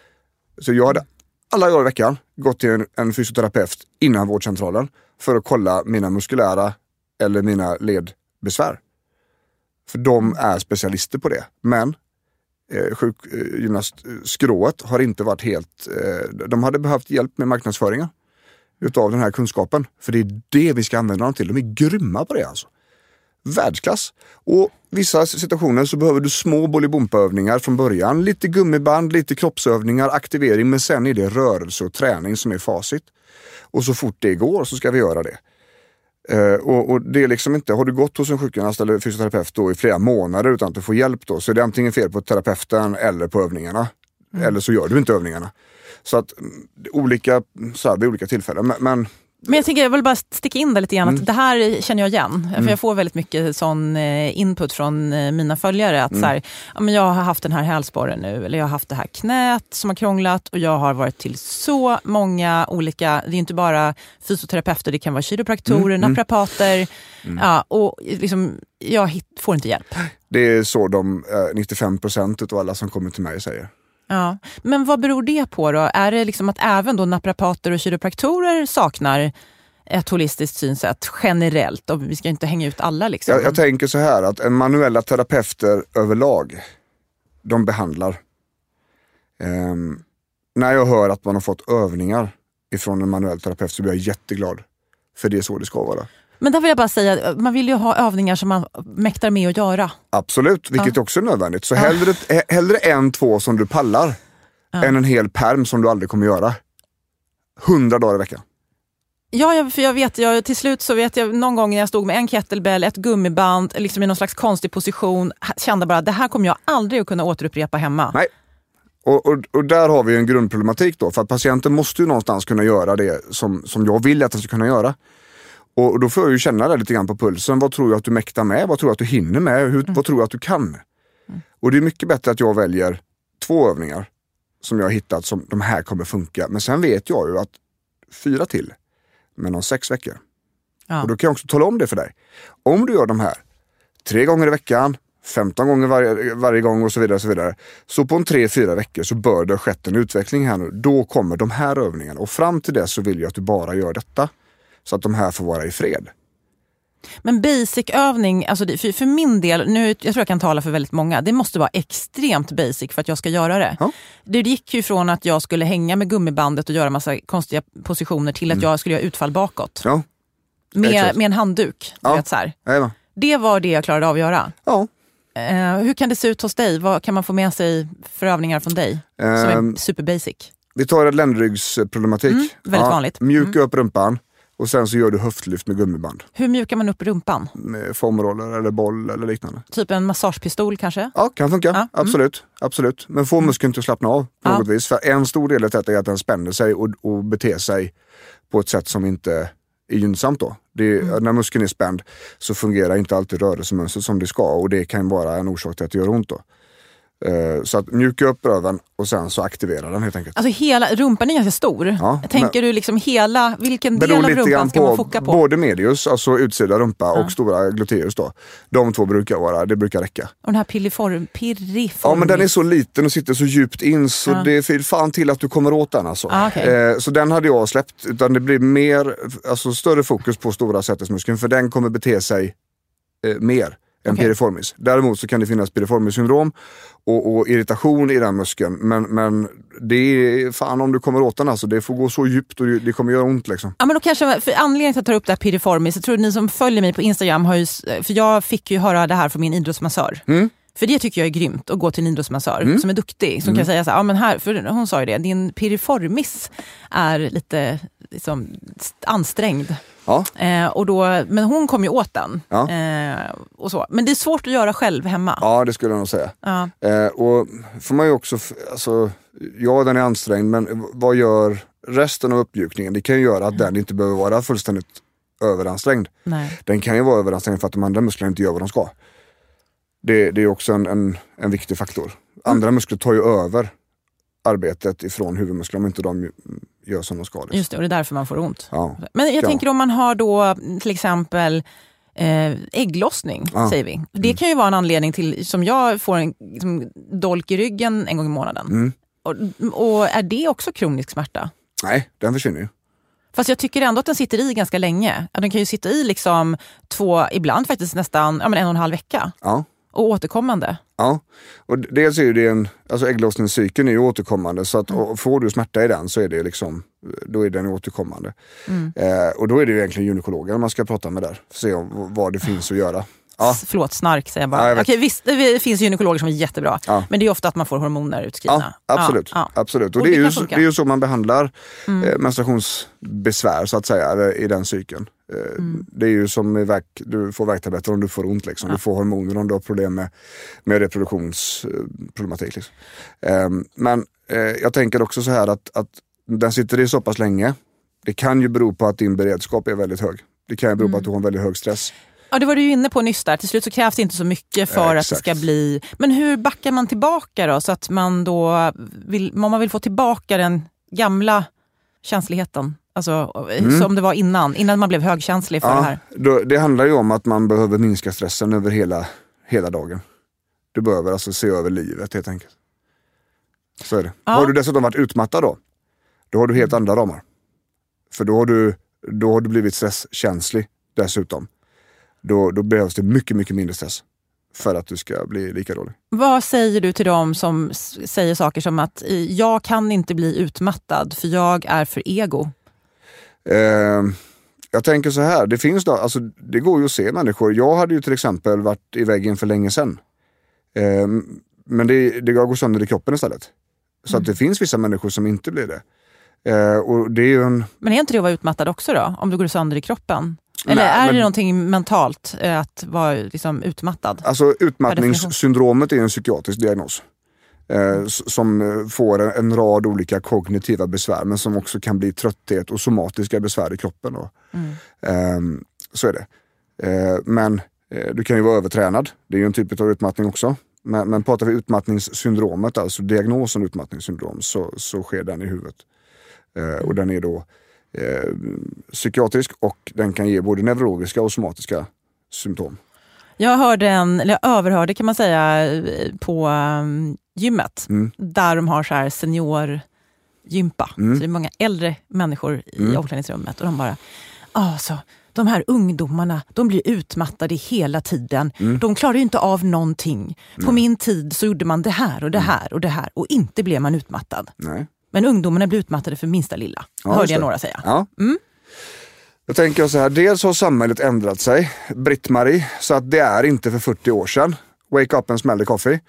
Så jag hade alla dagar i veckan gått till en, en fysioterapeut innan vårdcentralen för att kolla mina muskulära eller mina ledbesvär. För de är specialister på det. Men eh, sjukgymnastskrået har inte varit helt... Eh, de hade behövt hjälp med marknadsföringen utav den här kunskapen. För det är det vi ska använda dem till. De är grymma på det alltså. Världsklass. Och vissa situationer så behöver du små bolibompa-övningar från början. Lite gummiband, lite kroppsövningar, aktivering. Men sen är det rörelse och träning som är facit. Och så fort det går så ska vi göra det. Uh, och, och det är liksom inte, har du gått hos en sjukgymnast eller fysioterapeut då i flera månader utan att du får hjälp då, så är det antingen fel på terapeuten eller på övningarna. Mm. Eller så gör du inte övningarna. Så att olika, så här, vid olika tillfällen. Men, men Men jag tänker, jag vill bara sticka in där lite grann, mm. att det här känner jag igen. Mm. För jag får väldigt mycket sån input från mina följare. Att mm. så här, ja, men jag har haft den här hälsporren nu, eller jag har haft det här knät som har krånglat, och jag har varit till så många olika, det är inte bara fysioterapeuter, det kan vara kiropraktorer, mm. naprapater. Mm. Ja, och liksom, jag hit, får inte hjälp. Det är så de nittiofem procent av alla som kommer till mig säger. Ja, men vad beror det på då? Är det liksom att även då naprapater och kiropraktorer saknar ett holistiskt synsätt generellt? Och vi ska inte hänga ut alla liksom. Jag, jag tänker så här att en manuella terapeuter överlag, de behandlar. Um, när jag hör att man har fått övningar ifrån en manuell terapeut så blir jag jätteglad. För det är så det ska vara. Men där vill jag bara säga, man vill ju ha övningar som man mäktar med att göra. Absolut, vilket ja. också är nödvändigt. Så ja. hellre, hellre en, två som du pallar ja. än en hel perm som du aldrig kommer göra. Hundra dagar i veckan. Ja, för jag vet, jag, till slut så vet jag någon gång när jag stod med en kettlebell, ett gummiband, liksom i någon slags konstig position, kände bara, det här kommer jag aldrig att kunna återupprepa hemma. Nej. Och, och, och där har vi en grundproblematik då, för att patienten måste ju någonstans kunna göra det som, som jag vill att den ska kunna göra. Och, och då får jag ju känna det lite grann på pulsen. Vad tror jag att du mäktar med? Vad tror jag att du hinner med? Hur, mm. Vad tror jag att du kan? Mm. Och det är mycket bättre att jag väljer två övningar som jag har hittat som de här kommer funka. Men sen vet jag ju att fyra till, men om sex veckor. Ja. Och då kan jag också tala om det för dig. Om du gör de här tre gånger i veckan, femton gånger varje, varje gång och så vidare, och så vidare. Så på en tre, fyra veckor så bör det ha skett en utveckling här nu. Då kommer de här övningarna. Och fram till det så vill jag att du bara gör detta. Så att de här får vara i fred. Men basic-övning, alltså för, för min del, nu, jag tror jag kan tala för väldigt många, det måste vara extremt basic för att jag ska göra det. Ja. Det gick ju från att jag skulle hänga med gummibandet och göra massa konstiga positioner till att mm. jag skulle göra utfall bakåt. Ja. Med, med en handduk. Ja. Vet, så här. Ja. Det var det jag klarade av att göra. Ja. Uh, hur kan det se ut hos dig? Vad kan man få med sig för övningar från dig um, som är super basic? Vi tar en ländryggsproblematik. Mm, väldigt ja, vanligt. Mjuka mm. upp rumpan och sen så gör du höftlyft med gummiband. Hur mjukar man upp rumpan? Med foamroller eller boll eller liknande. Typ en massagepistol kanske? Ja, kan funka. Ja, absolut. Mm. absolut. Men få muskeln till att slappna av på ja. något vis. För en stor del av detta är att den spänner sig och, och beter sig på ett sätt som inte är gynnsamt då. Det, mm. När muskeln är spänd så fungerar inte alltid rörelsemönstret som det ska och det kan vara en orsak till att det gör ont då. Uh, så att mjuka upp röven och sen så aktivera den helt enkelt. Alltså hela rumpan är ganska stor. Ja, tänker du liksom hela, vilken del av rumpan ska man foka på? Både medius, alltså utsida rumpa ja. och stora gluteus då. De två brukar vara, det brukar räcka. Och den här piriform, piriformis. Ja, men den är så liten och sitter så djupt in så ja. det är fan till att du kommer åt den alltså. Ah, okay. uh, så den hade jag släppt, utan det blir mer, alltså större fokus på stora sätesmuskeln för den kommer bete sig uh, mer. En okay. piriformis. Däremot så kan det finnas piriformis-syndrom och, och irritation i den muskeln. Men, men det är fan om du kommer åt den alltså. Det får gå så djupt och det kommer göra ont liksom. Ja men då kanske, för anledningen till att ta upp det här piriformis, jag tror ni som följer mig på Instagram har ju, för jag fick ju höra det här från min idrottsmassör. Mm. För det tycker jag är grymt att gå till en idrottsmassör mm. som är duktig. Som mm. kan säga så här, ja men här, för hon sa ju det, din piriformis är lite liksom, ansträngd. Ja. Eh, och då, men hon kom ju åt den. Ja. Eh, och så. Men det är svårt att göra själv hemma. Ja, det skulle jag nog säga. Ja. Eh, och får man ju också, alltså, ja den är ansträngd, men vad gör resten av uppmjukningen? Det kan ju göra att den inte behöver vara fullständigt överansträngd. Nej. Den kan ju vara överansträngd för att de andra musklerna inte gör vad de ska. Det, det är också en, en, en viktig faktor. Andra mm. muskler tar ju över arbetet ifrån huvudmusklerna om inte de gör som de ska. Liksom. Just det, och det är därför man får ont. Ja. Men jag ja. tänker om man har då till exempel eh, ägglossning, ja. säger vi. Det mm. kan ju vara en anledning till, som jag får en liksom, dolk i ryggen en gång i månaden. Mm. Och, och är det också kronisk smärta? Nej, den försvinner ju. Fast jag tycker ändå att den sitter i ganska länge. Den kan ju sitta i liksom två, ibland faktiskt nästan ja, men en och en halv vecka. Ja. Och återkommande. Ja, och dels är ju det en, alltså ägglossningscykeln är ju återkommande så att mm. får du smärta i den så är det liksom, då är den återkommande. Mm. Eh, och då är det ju egentligen gynekologen man ska prata med där, för att se om, vad det finns att göra. Ja. Förlåt, snark säger jag bara. Ja, jag Okej, visst, det finns gynekologer som är jättebra. Ja. Men det är ofta att man får hormoner utskrivna. Ja, absolut. Ja, ja. absolut. Och, och det, är ju, det är ju så man behandlar mm. eh, menstruationsbesvär så att säga i den cykeln. Eh, mm. Det är ju som med verk, du får värktabletter om du får ont liksom. Ja. Du får hormoner om du har problem med, med reproduktionsproblematik. Liksom. Eh, men eh, jag tänker också så här att, att den sitter i så pass länge. Det kan ju bero på att din beredskap är väldigt hög. Det kan ju bero på mm. att du har en väldigt hög stress. Ja, det var du ju inne på nyss där. Till slut så krävs det inte så mycket för ja, att det ska bli... Men hur backar man tillbaka då? Så att man då vill, om man vill få tillbaka den gamla känsligheten. Alltså mm. som det var innan. Innan man blev högkänslig för ja, det här. Då, det handlar ju om att man behöver minska stressen över hela, hela dagen. Du behöver alltså se över livet helt enkelt. Så är det. Ja. Har du dessutom varit utmattad då? Då har du helt andra ramar. För då har du, då har du blivit stresskänslig dessutom. Då, då behövs det mycket, mycket mindre stress. för att du ska bli lika dålig. Vad säger du till dem som s- säger saker som att jag kan inte bli utmattad för jag är för ego? Eh, jag tänker så här, det finns då, alltså det går ju att se människor. Jag hade ju till exempel varit i väggen för länge sedan. Eh, men det, det går sönder i kroppen istället. Så mm. att det finns vissa människor som inte blir det. Eh, och det är ju en... Men är inte det att vara utmattad också då? Om du går sönder i kroppen? Eller Nej, är men... det någonting mentalt eh, att vara liksom utmattad? Alltså utmattningssyndromet är en psykiatrisk diagnos. Eh, som får en, en rad olika kognitiva besvär, men som också kan bli trötthet och somatiska besvär i kroppen. Då. Mm. Eh, så är det. Eh, men eh, du kan ju vara övertränad. Det är ju en typ av utmattning också. Men, men pratar vi utmattningssyndromet, alltså diagnosen utmattningssyndrom, så, så sker den i huvudet. Eh, och den är då eh, psykiatrisk och den kan ge både neurologiska och somatiska symptom. Jag hörde en, eller jag överhörde kan man säga, på um, gymmet. Mm. Där de har så här seniorgympa. Mm. Så det är många äldre människor i mm. omklädningsrummet. Och de bara, alltså, de här ungdomarna, de blir utmattade hela tiden. Mm. De klarar ju inte av någonting. På Nej. min tid så gjorde man det här och det här och det här. Och inte blev man utmattad. Nej. Men ungdomarna blir utmattade för minsta lilla. Ja, hörde jag några säga. Ja. Mm. Jag tänker så här, dels har samhället ändrat sig, Britt-Marie, så att det är inte för fyrtio år sedan. Wake up and smell the coffee.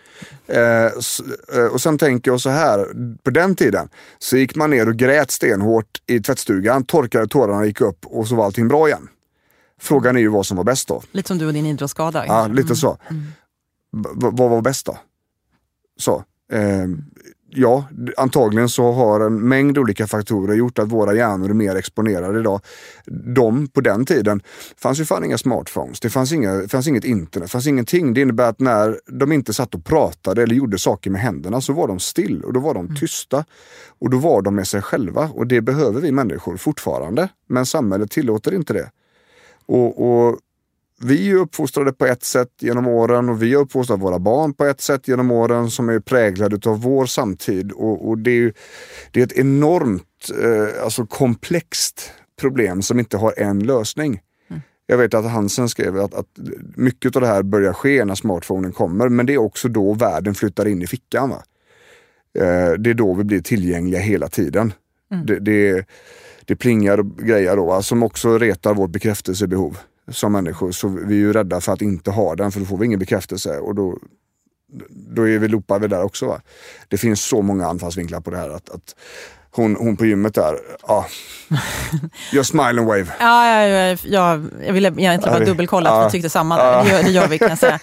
Eh, och sen tänker jag så här, på den tiden så gick man ner och grät stenhårt i tvättstugan, torkade tårarna, gick upp och så var allting bra igen. Frågan är ju vad som var bäst då. Lite som du och din idrottsskada. Ja, lite mm. så. Mm. B- vad var bäst då? Så. Eh, Ja, antagligen så har en mängd olika faktorer gjort att våra hjärnor är mer exponerade idag. De, på den tiden, fanns ju fan inga smartphones. Det fanns, inga, fanns inget internet, det fanns ingenting. Det innebär att när de inte satt och pratade eller gjorde saker med händerna så var de still och då var de tysta. Och då var de med sig själva och det behöver vi människor fortfarande. Men samhället tillåter inte det. Och... och vi är uppfostrade på ett sätt genom åren och vi har uppfostrat våra barn på ett sätt genom åren som är präglade av vår samtid. Och, och det, är ju, det är ett enormt eh, alltså komplext problem som inte har en lösning. Mm. Jag vet att Hansen skrev att, att mycket av det här börjar ske när smartphonen kommer, men det är också då världen flyttar in i fickan. Va? Eh, det är då vi blir tillgängliga hela tiden. Mm. Det, det, det plingar och grejer då, va? Som också retar vårt bekräftelsebehov. Som människor, så vi är ju rädda för att inte ha den, för då får vi ingen bekräftelse och då, då är vi loopade där också. Va? Det finns så många anfallsvinklar på det här att, att hon, hon på gymmet där, ja, gör smile and wave. Ja, jag, jag, jag ville egentligen bara dubbelkolla för jag tyckte samma där. Det gör, det gör vi, kan jag säga.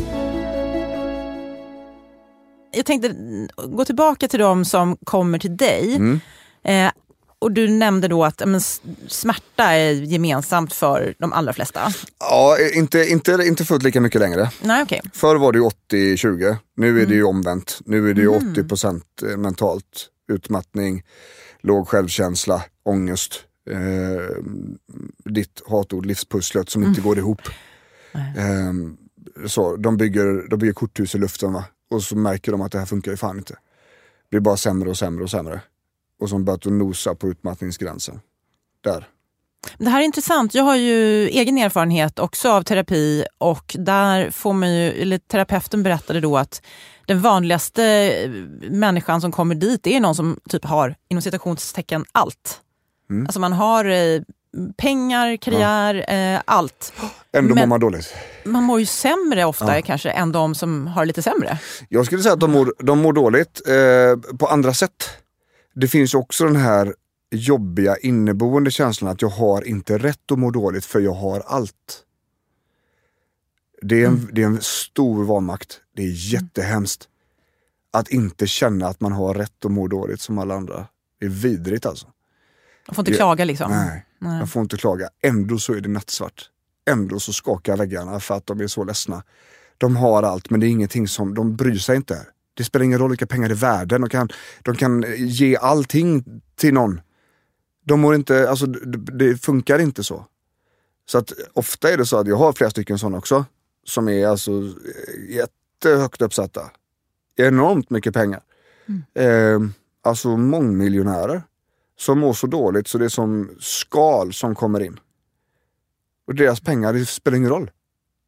Jag tänkte gå tillbaka till de som kommer till dig. Mm. Eh, Och du nämnde då att men, smärta är gemensamt för de allra flesta. Ja, inte, inte, inte fullt lika mycket längre. Nej, okej. Okay. Förr var det ju åttio tjugo. Nu är mm. det ju omvänt. Nu är det ju mm. åttio procent mentalt. Utmattning, låg självkänsla, ångest. Eh, ditt hatord, livspusslet som mm. inte går ihop. Eh, så, de bygger, de bygger korthus i luften, va? Och så märker de att det här funkar ju fan inte. Det blir bara sämre och sämre och sämre. Och som börjat att nosa på utmattningsgränsen. Där. Det här är intressant. Jag har ju egen erfarenhet också av terapi. Och där får man ju, eller terapeuten berättade då att den vanligaste människan som kommer dit är någon som typ har, inom citationstecken, allt. Mm. Alltså man har eh, pengar, karriär, ja. eh, allt. Ändå mår man dåligt. Man mår ju sämre ofta ja. kanske än de som har lite sämre. Jag skulle säga att de mår, de mår dåligt eh, på andra sätt. Det finns också den här jobbiga inneboende känslan att jag har inte rätt att må dåligt för jag har allt. Det är en, mm. det är en stor vanmakt. Det är jättehemskt. Att inte känna att man har rätt att må dåligt som alla andra. Det är vidrigt alltså. Man får inte jag, klaga liksom. Nej, nej, jag får inte klaga. Ändå så är det nattsvart. Ändå så skakar väggarna för att de är så ledsna. De har allt men det är ingenting som, de bryr sig inte. Det spelar ingen roll vilka pengar i världen. De kan, de kan ge allting till någon. De mår inte, alltså det, det funkar inte så. Så att ofta är det så att jag har flera stycken sådana också. Som är alltså jättehögt uppsatta. Enormt mycket pengar. Mm. Eh, alltså mångmiljonärer. Som mår så dåligt så det är som skal som kommer in. Och deras pengar, det spelar ingen roll.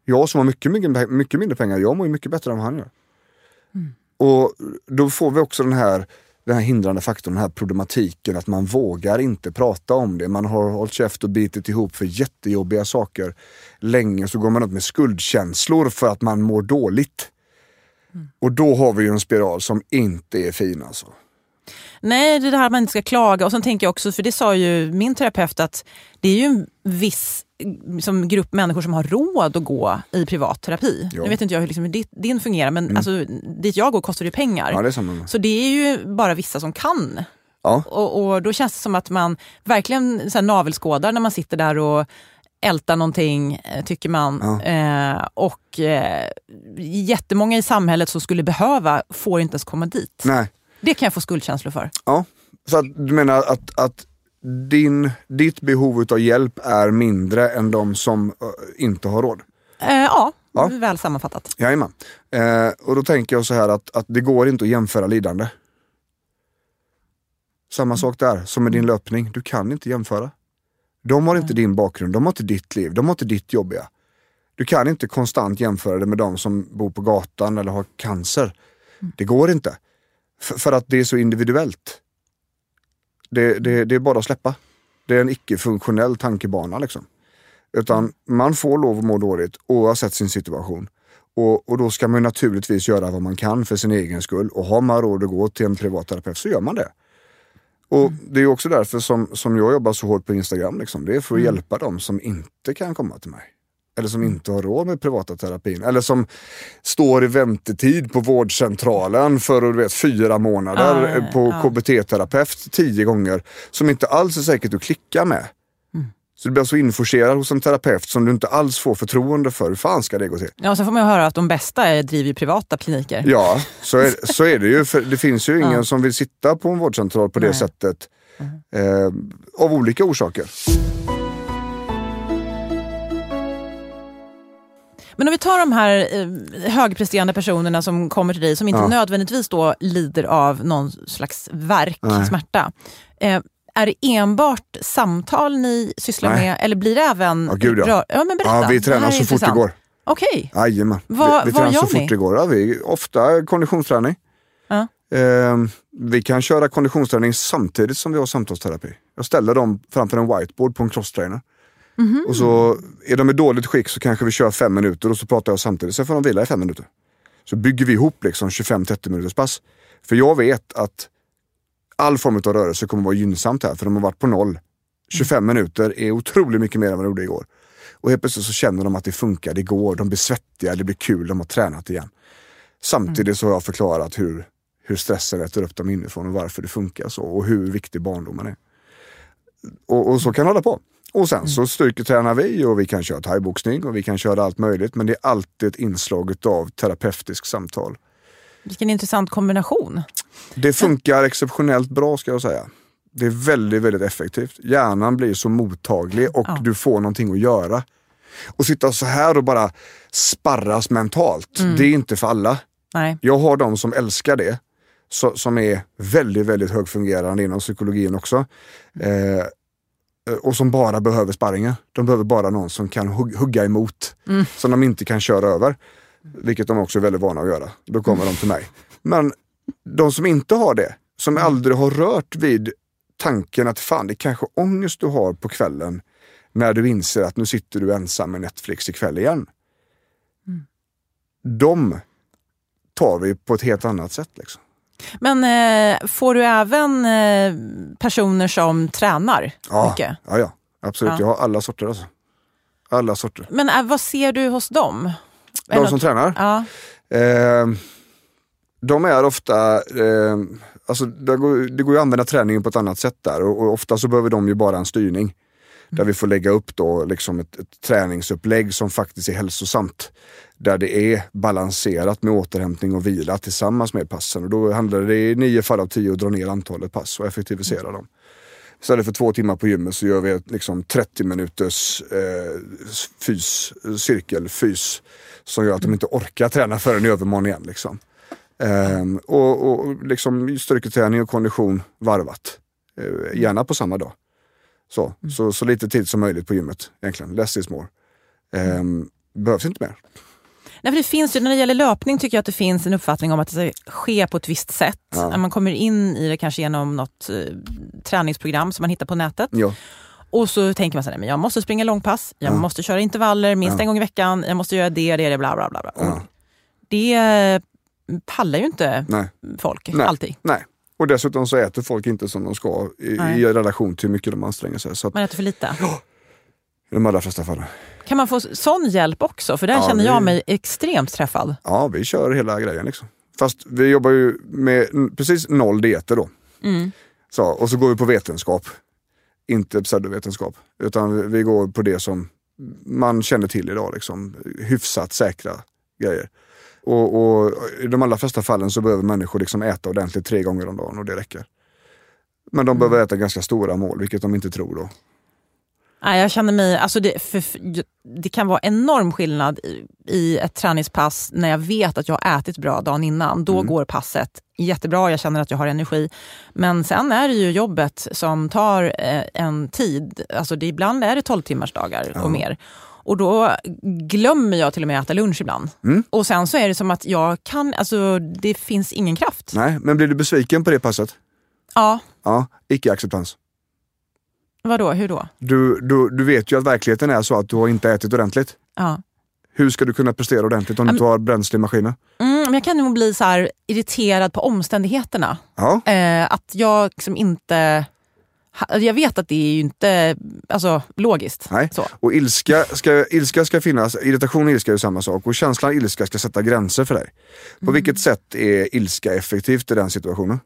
Jag som har mycket, mycket, mycket mindre pengar, jag mår ju mycket bättre än vad han gör. Mm. Och då får vi också den här, den här hindrande faktorn, den här problematiken att man vågar inte prata om det. Man har hållit käft och bitit ihop för jättejobbiga saker länge, så går man upp med skuldkänslor för att man mår dåligt. Mm. Och då har vi ju en spiral som inte är fin alltså. Nej, det är det här att man inte ska klaga. Och sen tänker jag också, för det sa ju min terapeut, att det är ju en viss som grupp människor som har råd att gå i privat terapi. Ja. Nu vet inte jag hur liksom din, din fungerar, men mm. alltså, dit jag går kostar det pengar. Ja, det är samma. Så det är ju bara vissa som kan. Ja. Och, och då känns det som att man verkligen så här navelskådar när man sitter där och ältar någonting, tycker man. Ja. Eh, och eh, jättemånga i samhället som skulle behöva får inte ens komma dit. Nej. Det kan jag få skuldkänslor för. Ja, så att du menar att, att din, ditt behov av hjälp är mindre än de som uh, inte har råd? Eh, ja, ja, väl sammanfattat. Jajamän. Eh, och då tänker jag så här att, att det går inte att jämföra lidande. Samma sak där, som med din löpning. Du kan inte jämföra. De har inte din bakgrund, de har inte ditt liv, de har inte ditt jobbiga. Du kan inte konstant jämföra det med de som bor på gatan eller har cancer. Det går inte. För, för att det är så individuellt. Det, det, det är bara att släppa. Det är en icke-funktionell tankebana liksom. Utan man får lov att må dåligt oavsett sin situation. Och, och då ska man naturligtvis göra vad man kan för sin egen skull. Och har man råd att gå till en privatterapeut så gör man det. Och mm. det är också därför som, som jag jobbar så hårt på Instagram. Liksom. Det är för att mm. hjälpa dem som inte kan komma till mig. Eller som inte har råd med privata terapin. Eller som står i väntetid på vårdcentralen för du vet, fyra månader ah, på ah. K B T-terapeut tio gånger. Som inte alls är säkert att klicka med. Mm. Så du blir alltså inforcerad hos en terapeut som du inte alls får förtroende för. Hur fan ska det gå till? Ja, och så får man ju höra att de bästa är driver privata kliniker. Ja, så är, så är det ju. För det finns ju ingen ja. som vill sitta på en vårdcentral på Nej. det sättet. Mm. Eh, av olika orsaker. Men om vi tar de här eh, högpresterande personerna som kommer till dig, som inte ja. nödvändigtvis då lider av någon slags verk, Nej. smärta. Eh, är det enbart samtal ni sysslar Nej. med, eller blir det även... Ja, gud ja. Rör... ja men berätta. Ja, vi tränar så fort det går. Okej. Okay. Jajamän. Va, vi vi vad tränar gör så fort ni? det går. Ja, vi, ofta konditionsträning. Ja. Eh, vi kan köra konditionsträning samtidigt som vi har samtalsterapi. Jag ställer dem framför en whiteboard på en crosstrainer. Mm-hmm. Och så är de i dåligt skick så kanske vi kör fem minuter och så pratar jag samtidigt. Sen får de vila i fem minuter. Så bygger vi ihop liksom tjugofem till trettio minuters pass. För jag vet att all form av rörelse kommer vara gynnsamt här. För de har varit på noll. tjugofem mm. minuter är otroligt mycket mer än vad de gjorde igår. Och helt plötsligt så känner de att det funkar, det går. De blir svettiga, det blir kul, de har tränat igen. Samtidigt mm. så har jag förklarat hur, hur stressen äter upp dem inifrån och varför det funkar så. Och hur viktig barndomen är. Och, och så kan jag hålla på. Och sen mm. så styrketränar vi och vi kan köra thaiboxning och vi kan köra allt möjligt. Men det är alltid ett inslag av terapeutisk samtal. Vilken intressant kombination. Det funkar exceptionellt bra ska jag säga. Det är väldigt, väldigt effektivt. Hjärnan blir så mottaglig och ja. du får någonting att göra. Och sitta så här och bara sparras mentalt. Mm. Det är inte för alla. Nej. Jag har de som älskar det. Så, som är väldigt, väldigt högfungerande inom psykologin också. Mm. Eh, och som bara behöver sparringar. De behöver bara någon som kan hugg, hugga emot. Mm. Som de inte kan köra över. Vilket de också är väldigt vana att göra. Då kommer mm. de till mig. Men de som inte har det. Som mm. aldrig har rört vid tanken att fan, det är kanske ångest du har på kvällen. När du inser att nu sitter du ensam med Netflix ikväll igen. Mm. De tar vi på ett helt annat sätt liksom. Men eh, får du även eh, personer som tränar ja, mycket? Ja, ja, absolut. Ja. Jag har alla sorter alltså. Alla sorter. Men äh, vad ser du hos dem? De som något... tränar? Ja. Eh, de är ofta... Eh, alltså det går, det går ju att använda träningen på ett annat sätt där. Och, och ofta så behöver de ju bara en styrning. Mm. Där vi får lägga upp då liksom ett, ett träningsupplägg som faktiskt är hälsosamt. Där det är balanserat med återhämtning och vila tillsammans med passen. Och då handlar det i nio fall av tio att dra ner antalet pass och effektivisera mm. dem. Istället för två timmar på gymmet så gör vi ett liksom trettio minuters eh, fys, cirkelfys. Som gör att de inte orkar träna förrän i övermorgon igen. Liksom. Eh, och och liksom styrketräning och kondition varvat. Eh, gärna på samma dag. Så, mm. så, så lite tid som möjligt på gymmet egentligen. Less is more. Eh, behövs inte mer. Nej, för det finns ju, när det gäller löpning tycker jag att det finns en uppfattning om att det ska ske på ett visst sätt. Ja. När man kommer in i det kanske genom något eh, träningsprogram som man hittar på nätet. Ja. Och så tänker man så här, men jag måste springa långpass, jag Ja. måste köra intervaller minst Ja. en gång i veckan, jag måste göra det, det, det, bla bla bla. bla. Ja. Det pallar ju inte Nej. folk, Nej. alltid. Nej. Och dessutom så äter folk inte som de ska i, i relation till hur mycket de anstränger sig. Så att, Man äter för lite. i de allra flesta fallen. Kan man få sån hjälp också? För där Ja, känner vi- jag mig extremt träffad. Ja, vi kör hela grejen liksom. Fast vi jobbar ju med n- precis noll dieter då. Mm. Så, och så går vi på vetenskap. Inte pseudovetenskap. Utan vi, vi går på det som man känner till idag. Liksom, hyfsat säkra grejer. Och, och i de allra flesta fallen så behöver människor liksom äta ordentligt tre gånger om dagen och det räcker. Men de behöver äta ganska stora mål, vilket de inte tror då. Nej, jag känner mig, alltså det, för, det kan vara enorm skillnad i, i ett träningspass när jag vet att jag har ätit bra dagen innan. Då Mm. går passet jättebra, jag känner att jag har energi. Men sen är det ju jobbet som tar eh, en tid. Alltså det, ibland är det tolv timmars dagar Ja. och mer. Och då glömmer jag till och med att äta lunch ibland. Mm. Och sen så är det som att jag kan, alltså det finns ingen kraft. Nej, men blir du besviken på det passet? Ja, Ja, icke-acceptans. vadå, hur då? Du, du, du vet ju att verkligheten är så att du har inte ätit ordentligt. Ja. Hur ska du kunna prestera ordentligt om du inte har bränsle i maskinen? Mm, men jag kan nog bli så här irriterad på omständigheterna. Ja, Eh, att jag liksom inte... ha- Jag vet att det är ju inte alltså, logiskt. nej. Så. Och ilska ska, ilska ska finnas, irritation och ilska är ju samma sak. Och känslan av ilska ska sätta gränser för dig. På Mm. vilket sätt är ilska effektivt i den situationen?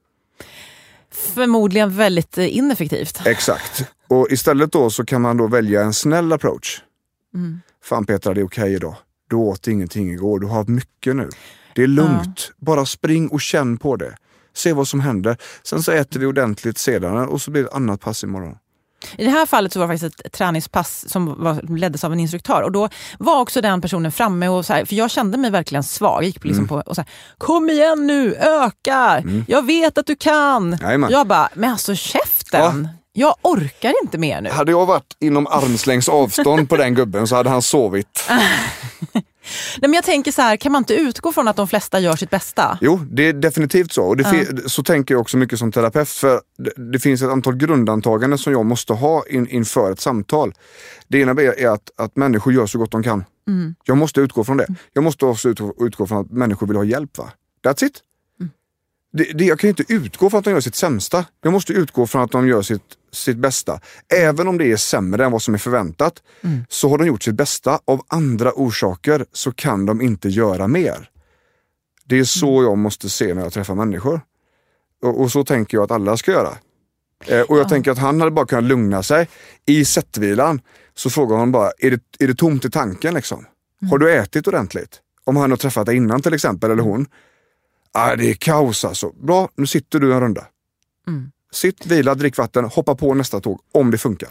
Förmodligen väldigt eh, ineffektivt. Exakt. Och istället då så kan man då välja en snäll approach. Mm. Fan Petra, det är okej idag. Du åt ingenting igår, du har mycket nu. Det är lugnt. Bara spring och känn på det. Se vad som händer. Sen så äter vi ordentligt sedan och så blir det ett annat pass imorgon. I det här fallet så var det faktiskt ett träningspass som var, leddes av en instruktör. Och då var också den personen framme och så här, för jag kände mig verkligen svag. Jag gick på, liksom Mm. på och så här, kom igen nu, öka! Jag vet att du kan! Jajamän. Jag bara, men alltså käften! Jag orkar inte mer nu. Hade jag varit inom armslängds avstånd på den gubben så hade han sovit. Nej, men jag tänker så här, kan man inte utgå från att de flesta gör sitt bästa? Jo, det är definitivt så. Och det fi- så tänker jag också mycket som terapeut. För det, det finns ett antal grundantaganden som jag måste ha in, inför ett samtal. Det ena är att, att människor gör så gott de kan. Mm. Jag måste utgå från det. Jag måste också utgå, utgå från att människor vill ha hjälp. Va? That's it. Mm. Det, det, jag kan inte utgå från att de gör sitt sämsta. Jag måste utgå från att de gör sitt, sitt bästa. Även om det är sämre än vad som är förväntat Mm. så har de gjort sitt bästa. Av andra orsaker så kan de inte göra mer. Det är så jag måste se när jag träffar människor. Och, och så tänker jag att alla ska göra. Eh, och jag Ja. tänker att han hade bara kunnat lugna sig. I sättvilan så frågar han bara, är det, är det tomt i tanken liksom? Har du ätit ordentligt? Om han har träffat dig innan till exempel, eller hon. Ah, det är kaos alltså. Bra, nu sitter du en runda. Mm. Sitt, vila, drick vatten, hoppa på nästa tåg om det funkar.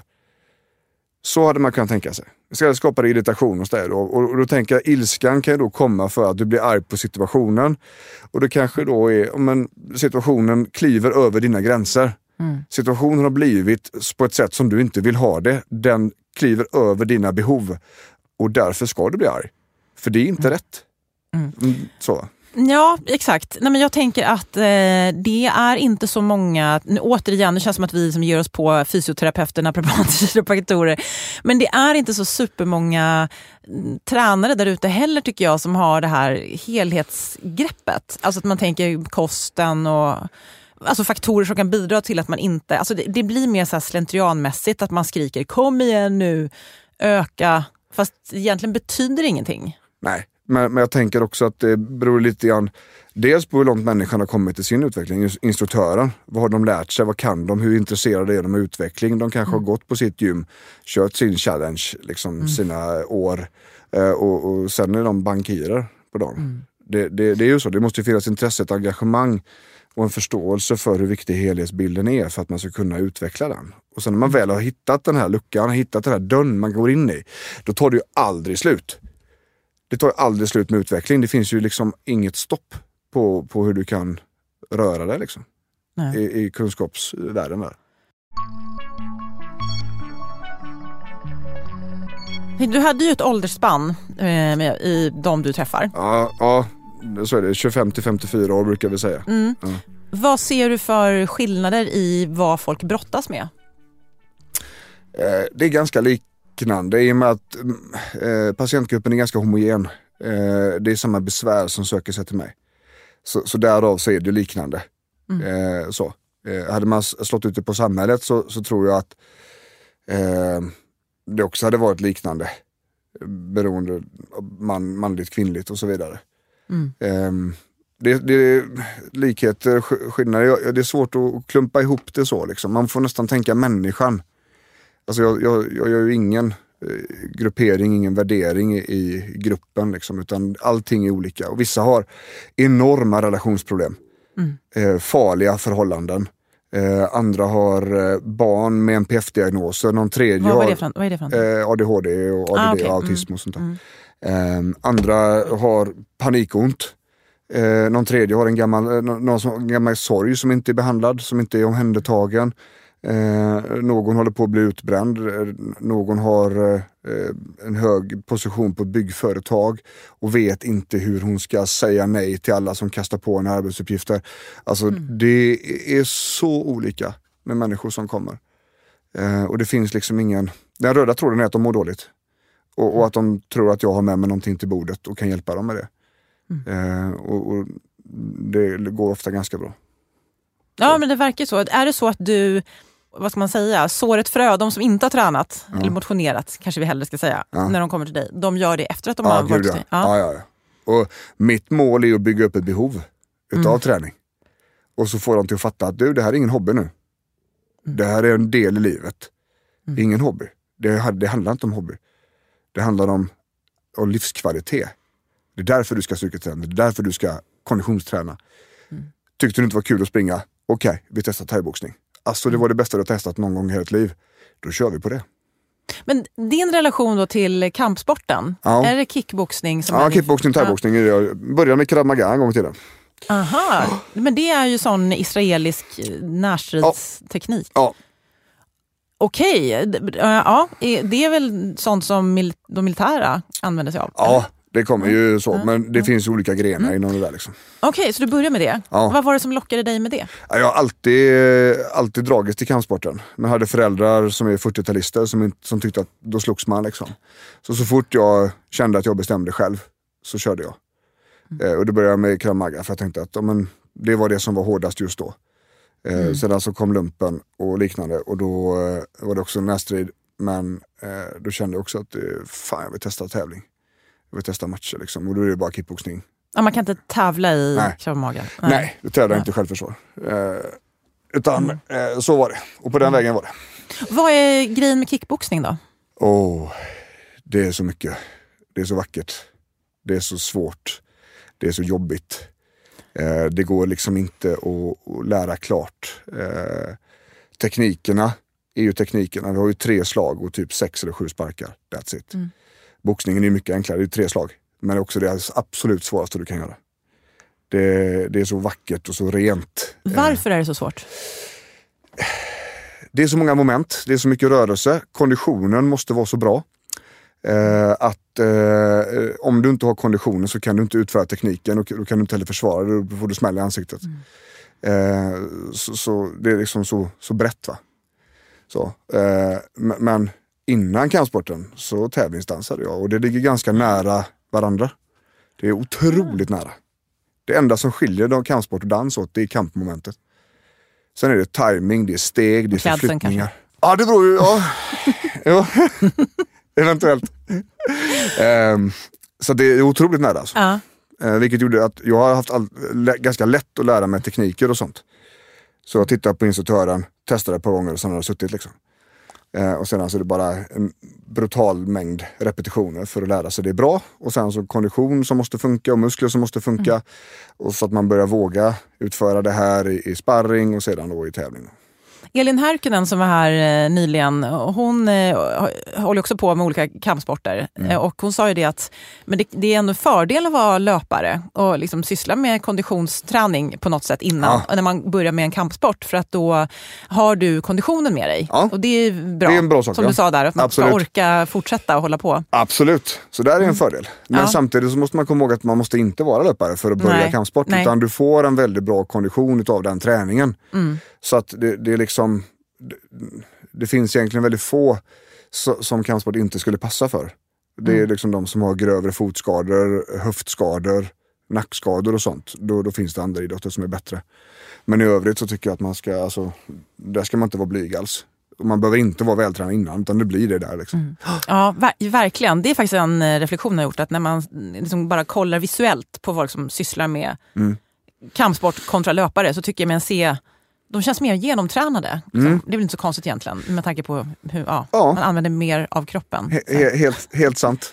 Så hade man kunnat tänka sig. Det ska skapa irritation hos dig då. Och, och då tänker jag, ilskan kan ju då komma för att du blir arg på situationen. Och det kanske då är, men situationen kliver över dina gränser. Mm. Situationen har blivit på ett sätt som du inte vill ha det. Den kliver över dina behov. Och därför ska du bli arg. För det är inte rätt. Mm. Mm, så. Ja, exakt. Nej, men jag tänker att eh, det är inte så många, nu, återigen, det känns som att vi som ger oss på fysioterapeuter, naprapater, kiropraktorer, men det är inte så supermånga mm, tränare där ute heller tycker jag som har det här helhetsgreppet. Alltså att man tänker kosten och alltså faktorer som kan bidra till att man inte, alltså det, det blir mer så här slentrianmässigt att man skriker kom igen nu, öka, fast egentligen betyder det ingenting. Nej. Men, men jag tänker också att det beror lite grann dels på hur långt människan har kommit i sin utveckling. Instruktören, vad har de lärt sig, vad kan de, hur intresserade är de av utveckling. De kanske mm. har gått på sitt gym, kört sin challenge liksom mm. sina år eh, och, och sen är de bankirer på dem. Mm. Det, det, det är ju så, det måste ju finnas intresse, ett engagemang och en förståelse för hur viktig helhetsbilden är för att man ska kunna utveckla den. Och sen när man väl har hittat den här luckan, har hittat den här dörren man går in i, då tar det ju aldrig slut. Det tar aldrig slut med utveckling. Det finns ju liksom inget stopp på, på hur du kan röra dig liksom. I, i kunskapsvärlden där. Du hade ju ett åldersspann eh, i de du träffar. Ja, ja, så är det. tjugofem till femtiofyra år brukar vi säga. Mm. Ja. Vad ser du för skillnader i vad folk brottas med? Eh, det är ganska liknande i och med att eh, patientgruppen är ganska homogen. Eh, det är samma besvär som söker sig till mig. Så, så därav så är det liknande. Mm. Eh, så. Eh, hade man slått ut det på samhället så, så tror jag att eh, det också hade varit liknande. Beroende man, manligt, kvinnligt och så vidare. Mm. Eh, det, det är likheter, skillnader. Det är svårt att klumpa ihop det så. Liksom. Man får nästan tänka människan. Alltså jag, jag, jag gör ju ingen gruppering, ingen värdering i gruppen liksom, utan allting är olika och vissa har enorma relationsproblem, mm. eh, farliga förhållanden, eh, andra har eh, barn med N P F-diagnoser, någon tredje vad, har vad är det för, vad är det för eh, A D H D och A D D ah, okay. och autism mm. och sånt där. Mm. Eh, andra har panikont, eh, någon tredje har en gammal, någon som, en gammal sorg som inte är behandlad, som inte är omhändertagen. Eh, någon håller på att bli utbränd, någon har eh, en hög position på ett byggföretag och vet inte hur hon ska säga nej till alla som kastar på en arbetsuppgifter. Alltså mm. det är så olika med människor som kommer. Eh, och det finns liksom ingen, den röda tråden är att de mår dåligt. Och, och att de tror att jag har med mig någonting till bordet och kan hjälpa dem med det. Mm. Eh, och, och det går ofta ganska bra. Ja, så. Men det verkar så. Är det så att du, vad ska man säga, sår ett frö, de som inte har tränat ja. eller motionerat, kanske vi hellre ska säga, ja. när de kommer till dig, de gör det efter att de ja, har varit till dig? Ja. Ja, ja, ja. Och mitt mål är att bygga upp ett behov utav mm. träning. Och så får de till att fatta att du, det här är ingen hobby nu. Mm. Det här är en del i livet. Mm. Det är ingen hobby. Det, det handlar inte om hobby. Det handlar om, om livskvalitet. Det är därför du ska styrketräna. Det är därför du ska konditionsträna. Mm. Tyckte du inte var kul att springa? Okej, okay, vi testar thaiboxning. Alltså det var det bästa du har testat någon gång i hela ditt liv. Då kör vi på det. Men din relation då till kampsporten, ja. är det kickboxning? Som ja, är kickboxning, thaiboxning. Jag började med krav maga en gång till den. Aha, men det är ju sån israelisk närstridsteknik. Ja. Okej, ja, det är väl sånt som mil- de militära använder sig av? Ja, det kommer ju så, mm. men det mm. finns olika grenar mm. inom det där liksom. Okej, okay, så du börjar med det. Ja. Vad var det som lockade dig med det? Jag har alltid, alltid dragits till kampsporten. Men hade föräldrar som är fyrtiotalister som, som tyckte att då slogs man liksom. Så så fort jag kände att jag bestämde själv så körde jag. Mm. Eh, och det började med krav maga för jag tänkte att ja, men, det var det som var hårdast just då. Eh, mm. Sedan så kom lumpen och liknande och då eh, var det också närstrid. Men eh, då kände jag också att eh, fan jag vill testa tävling. Jag vill testa matcher liksom. Och då är det bara kickboxning. Ja, man kan inte tävla i krav maga. Nej, Nej det tävlar inte självförsvar. Eh, utan mm. eh, så var det. Och på den mm. vägen var det. Vad är grejen med kickboxning då? Åh, oh, det är så mycket. Det är så vackert. Det är så svårt. Det är så jobbigt. Eh, det går liksom inte att, att lära klart. Eh, teknikerna är ju teknikerna. Vi har ju tre slag och typ sex eller sju sparkar. That's it. Mm. Boxningen är mycket enklare, det är tre slag. Men det är också det absolut svåraste du kan göra. Det, det är så vackert och så rent. Varför är det så svårt? Det är så många moment, det är så mycket rörelse. Konditionen måste vara så bra. Eh, att eh, om du inte har konditionen så kan du inte utföra tekniken och då kan du inte heller försvara det, då får du smälla i ansiktet. Mm. Eh, så, så det är liksom så, så brett va. Så, eh, men innan kampsporten så tävlingsdansade jag och det ligger ganska nära varandra. Det är otroligt nära. Det enda som skiljer då kampsport och dans åt det är kampmomentet. Sen är det timing, det är steg, det är förflyttningar. Ja, det beror ju, ja. ja. Eventuellt. um, så det är otroligt nära alltså. Uh. Uh, vilket gjorde att jag har haft all, lä- ganska lätt att lära mig tekniker och sånt. Så jag tittade på instruktören, testade ett par gånger och sen har jag suttit liksom. Uh, och sen så är det bara en brutal mängd repetitioner för att lära sig det är bra. Och sen så kondition som måste funka och muskler som måste funka. Mm. Och så att man börjar våga utföra det här i, i sparring och sedan då i tävling. Elin Härkönen som var här eh, nyligen, hon eh, håller också på med olika kampsporter. Mm. Eh, och hon sa ju det att men det, det är ändå fördel att vara löpare och liksom syssla med konditionsträning på något sätt innan, ja. när man börjar med en kampsport, för att då har du konditionen med dig. Ja. Och det är bra, det är en bra sak, som ja. du sa där, att man Absolut. ska orka fortsätta och hålla på. Absolut, så där är en mm. fördel. Men ja. samtidigt så måste man komma ihåg att man måste inte vara löpare för att börja Nej. kampsport, Nej. utan du får en väldigt bra kondition av den träningen. Mm. Så att det, det är liksom det, det finns egentligen väldigt få so, som kampsport inte skulle passa för. Det är mm. liksom de som har grövre fotskador, höftskador, nackskador och sånt. Då, då finns det andra idrotter som är bättre. Men i övrigt så tycker jag att man ska, alltså, där ska man inte vara blyg alls. Man behöver inte vara vältränad innan, utan det blir det där liksom. Mm. Ja, ver- verkligen. Det är faktiskt en reflektion jag har gjort, att när man liksom bara kollar visuellt på folk som sysslar med mm. kampsport kontra löpare, så tycker jag man ser, de känns mer genomtränade. Liksom. Mm. Det är väl inte så konstigt egentligen, med tanke på hur ja, ja. man använder mer av kroppen. He- he- helt, helt sant.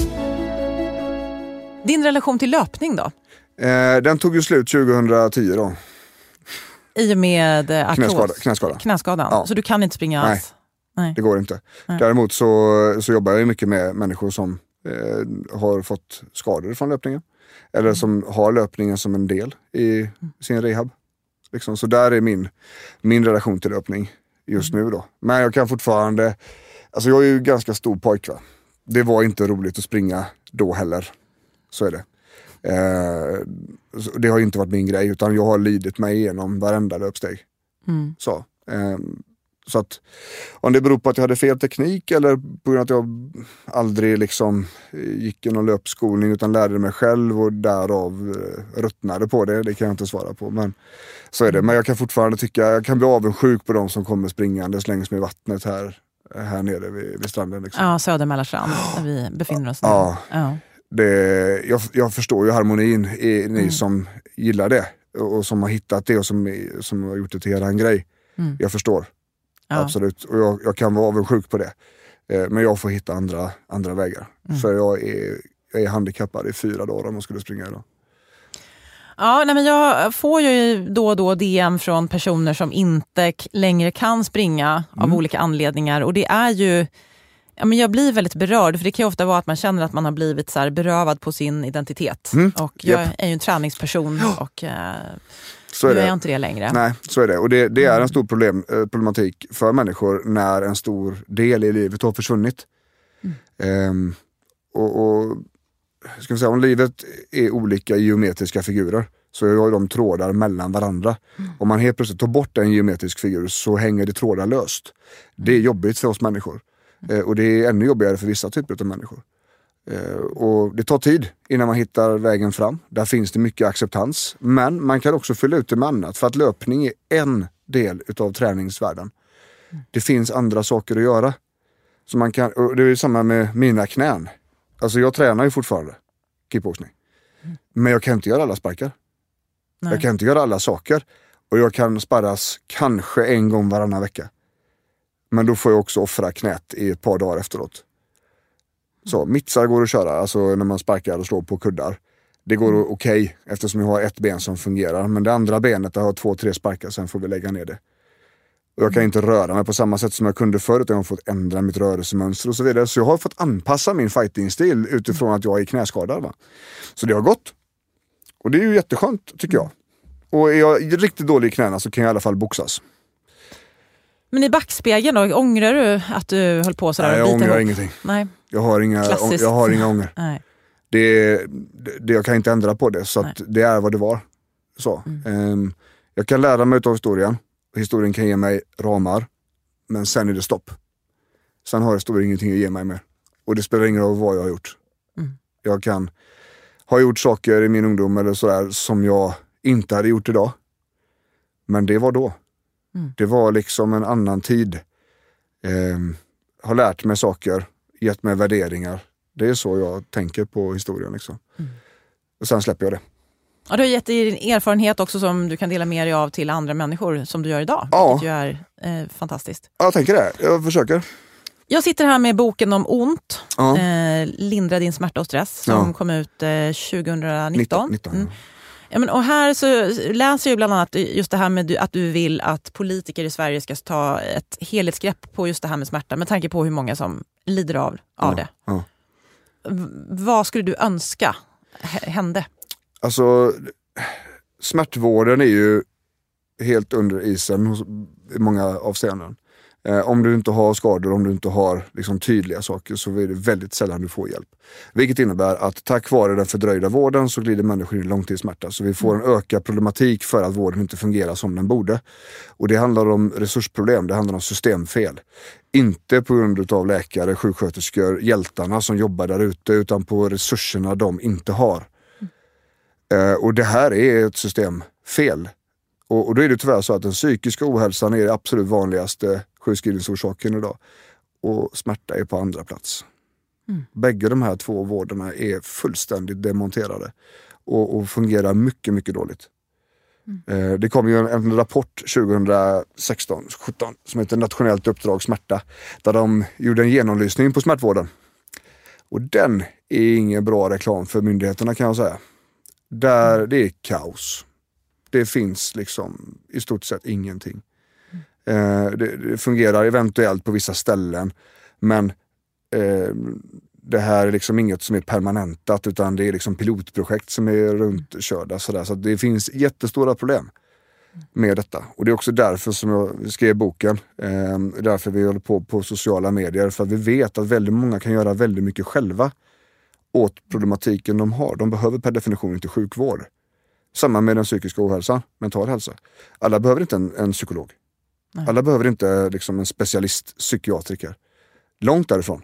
Din relation till löpning då? Eh, den tog ju slut tjugohundratio då. I och med artros? Knäskada, knäskada. Knäskadan. Ja. Så du kan inte springa Nej. alls? Nej, det går inte. Nej. Däremot så, så jobbar jag mycket med människor som eh, har fått skador från löpningen. Eller mm. som har löpningen som en del i sin rehab. Liksom. Så där är min, min relation till löpning just mm. nu då. Men jag kan fortfarande, alltså jag är ju ganska stor pojk, va. Det var inte roligt att springa då heller. Så är det. Eh, det har inte varit min grej, utan jag har lidit mig igenom varenda löpsteg. Mm. Så, eh, så att om det beror på att jag hade fel teknik eller på grund av att jag aldrig liksom gick någon löpskolning utan lärde mig själv och därav eh, ruttnade på det, det kan jag inte svara på, men så är det. Men jag kan fortfarande tycka, jag kan bli avundsjuk på de som kommer springande längs med vattnet här, här nere vid, vid stranden liksom. Ja, Södermällarstrand där vi befinner oss nu. Ja, ja. Det, jag, jag förstår ju harmonin i ni mm. som gillar det och, och som har hittat det och som, som har gjort det till en grej. Mm. Jag förstår. Ja. Absolut. Och jag, jag kan vara avundsjuk på det. Eh, men jag får hitta andra, andra vägar. Mm. För jag är, jag är handikappad i fyra dagar om man skulle springa idag. Ja, nej, men jag får ju då och då D M från personer som inte k- längre kan springa av mm. olika anledningar. Och det är ju... Ja, men jag blir väldigt berörd, för det kan ju ofta vara att man känner att man har blivit så här berövad på sin identitet. Mm. Och jag yep. är ju en träningsperson och eh, så är nu är jag inte det längre. Nej, så är det. Och det, det är en stor problem, problematik för människor när en stor del i livet har försvunnit. Mm. Um, och, och ska vi säga, om livet är olika geometriska figurer så är de trådar mellan varandra. Mm. Om man helt plötsligt tar bort en geometrisk figur så hänger det trådar löst. Det är jobbigt för oss människor. Eh, och det är ännu jobbigare för vissa typer av människor. Eh, och det tar tid innan man hittar vägen fram. Där finns det mycket acceptans. Men man kan också fylla ut det med annat. För att löpning är en del utav träningsvärlden. Mm. Det finns andra saker att göra. Så man kan, och det är samma med mina knän. Alltså jag tränar ju fortfarande kickboxning. Mm. Men jag kan inte göra alla sparkar. Nej. Jag kan inte göra alla saker. Och jag kan sparras kanske en gång varannan vecka. Men då får jag också offra knät i ett par dagar efteråt. Så mittsar går att köra, alltså när man sparkar och slår på kuddar. Det går mm. okej okay, eftersom jag har ett ben som fungerar. Men det andra benet, där har två, tre sparkar, sen får vi lägga ner det. Och jag kan inte röra mig på samma sätt som jag kunde förut, utan jag har fått ändra mitt rörelsemönster och så vidare. Så jag har fått anpassa min fighting-stil utifrån att jag är knäskadad. Va? Så det har gått. Och det är ju jätteskönt, tycker jag. Och är jag riktigt dålig i knäna så kan jag i alla fall boxas. Men i backspegeln då, ångrar du att du höll på sådär? Nej, jag ångrar ihop? ingenting. Nej. Jag har inga, å, jag har inga ånger. Nej. Det, det, jag kan inte ändra på det, så att det är vad det var. Så. Mm. Um, jag kan lära mig av historien. Historien kan ge mig ramar, men sen är det stopp. Sen har historien ingenting att ge mig mer. Och det spelar ingen roll vad jag har gjort. Mm. Jag kan ha gjort saker i min ungdom eller sådär som jag inte hade gjort idag. Men det var då. Mm. Det var liksom en annan tid. Eh, har lärt mig saker, gett mig värderingar. Det är så jag tänker på historien liksom. Mm. Och sen släpper jag det. Ja, du har gett dig en erfarenhet också som du kan dela med dig av till andra människor som du gör idag. Ja. Vilket ju är eh, fantastiskt. Ja, jag tänker det. Jag försöker. Jag sitter här med boken om ont. Ja. Eh, Lindra din smärta och stress som ja. kom ut eh, tjugonitton. nitton, nitton, mm. Ja, men och här så läser jag bland annat just det här med att du vill att politiker i Sverige ska ta ett helhetsgrepp på just det här med smärta med tanke på hur många som lider av, av ja, det. Ja. V- vad skulle du önska h- hände? Alltså, smärtvården är ju helt under isen hos, i många avseenden. Eh, om du inte har skador, om du inte har liksom, tydliga saker, så är det väldigt sällan du får hjälp. Vilket innebär att tack vare den fördröjda vården så glider människor in i långtidssmärta. Så vi får en ökad problematik för att vården inte fungerar som den borde. Och det handlar om resursproblem, det handlar om systemfel. Inte på grund av läkare, sjuksköterskor, hjältarna som jobbar där ute, utan på resurserna de inte har. Mm. Eh, och det här är ett systemfel. Och, och då är det tyvärr så att den psykiska ohälsan är det absolut vanligaste sjukskrivningsorsaken idag. Och smärta är på andra plats. Mm. Bägge de här två vårdarna är fullständigt demonterade. Och, och fungerar mycket, mycket dåligt. Mm. Eh, det kom ju en, en rapport tjugohundrasexton sjutton som heter Nationellt uppdrag smärta. Där de gjorde en genomlysning på smärtvården. Och den är ingen bra reklam för myndigheterna, kan jag säga. Där det är kaos. Det finns liksom i stort sett ingenting. Eh, det, det fungerar eventuellt på vissa ställen, men eh, det här är liksom inget som är permanentat, utan det är liksom pilotprojekt som är runtkörda. Sådär. Så att det finns jättestora problem med detta. Och det är också därför som jag skrev boken. Eh, därför vi håller på på sociala medier. För att vi vet att väldigt många kan göra väldigt mycket själva åt problematiken de har. De behöver per definition inte sjukvård. Samma med den psykiska ohälsan, mental hälsa. Alla behöver inte en, en psykolog. Nej. Alla behöver inte liksom, en specialist psykiatriker. Långt därifrån.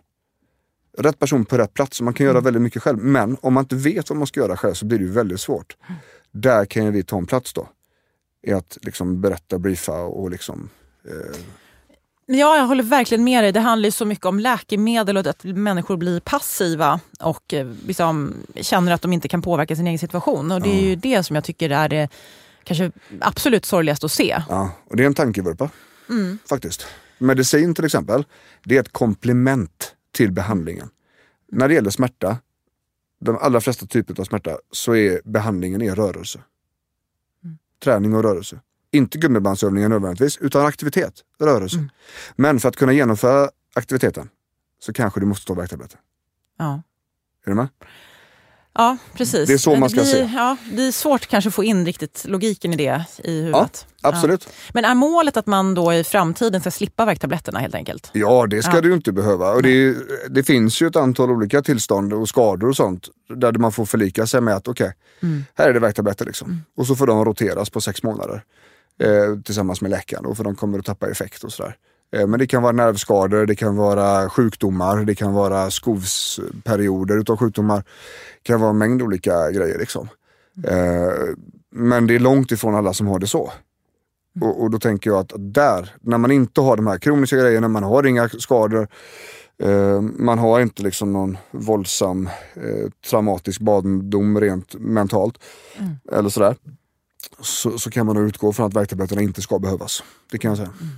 Rätt person på rätt plats. Man kan göra mm. väldigt mycket själv. Men om man inte vet vad man ska göra själv så blir det ju väldigt svårt. Mm. Där kan vi ta en plats då. I att liksom, berätta, briefa och liksom... Eh... Ja, jag håller verkligen med dig. Det handlar ju så mycket om läkemedel och att människor blir passiva och liksom känner att de inte kan påverka sin egen situation. Och det är ju det som jag tycker är det kanske absolut sorgligast att se. Ja, och det är en tankevurpa. Mm. Faktiskt. Medicin till exempel, det är ett komplement till behandlingen. När det gäller smärta, de allra flesta typer av smärta, så är behandlingen i rörelse. Mm. Träning och rörelse. Inte gummibandsövningar nödvändigtvis, utan aktivitet, rörelse. Mm. Men för att kunna genomföra aktiviteten så kanske du måste ta värktabletter. Ja. Är du med? Ja, precis. Det är så man det ska blir, se. Ja, det är svårt kanske att få in riktigt logiken i det i huvudet. Ja, absolut. Ja. Men är målet att man då i framtiden ska slippa värktabletterna helt enkelt? Ja, det ska ja. du ju inte behöva. Och det, det finns ju ett antal olika tillstånd och skador och sånt där man får förlika sig med att okej, okay, mm. här är det värktabletter liksom. Mm. Och så får de roteras på sex månader. Eh, tillsammans med läkaren då, för de kommer att tappa effekt och sådär. Eh, men det kan vara nervskador, det kan vara sjukdomar, det kan vara skovsperioder utav sjukdomar, det kan vara en mängd olika grejer liksom. Eh, men det är långt ifrån alla som har det så. Och, och då tänker jag att där, när man inte har de här kroniska grejerna, man har inga skador, eh, man har inte liksom någon våldsam eh, traumatisk barndom rent mentalt mm. eller sådär. Så, så kan man utgå från att värktabletterna inte ska behövas. Det kan jag säga. Mm.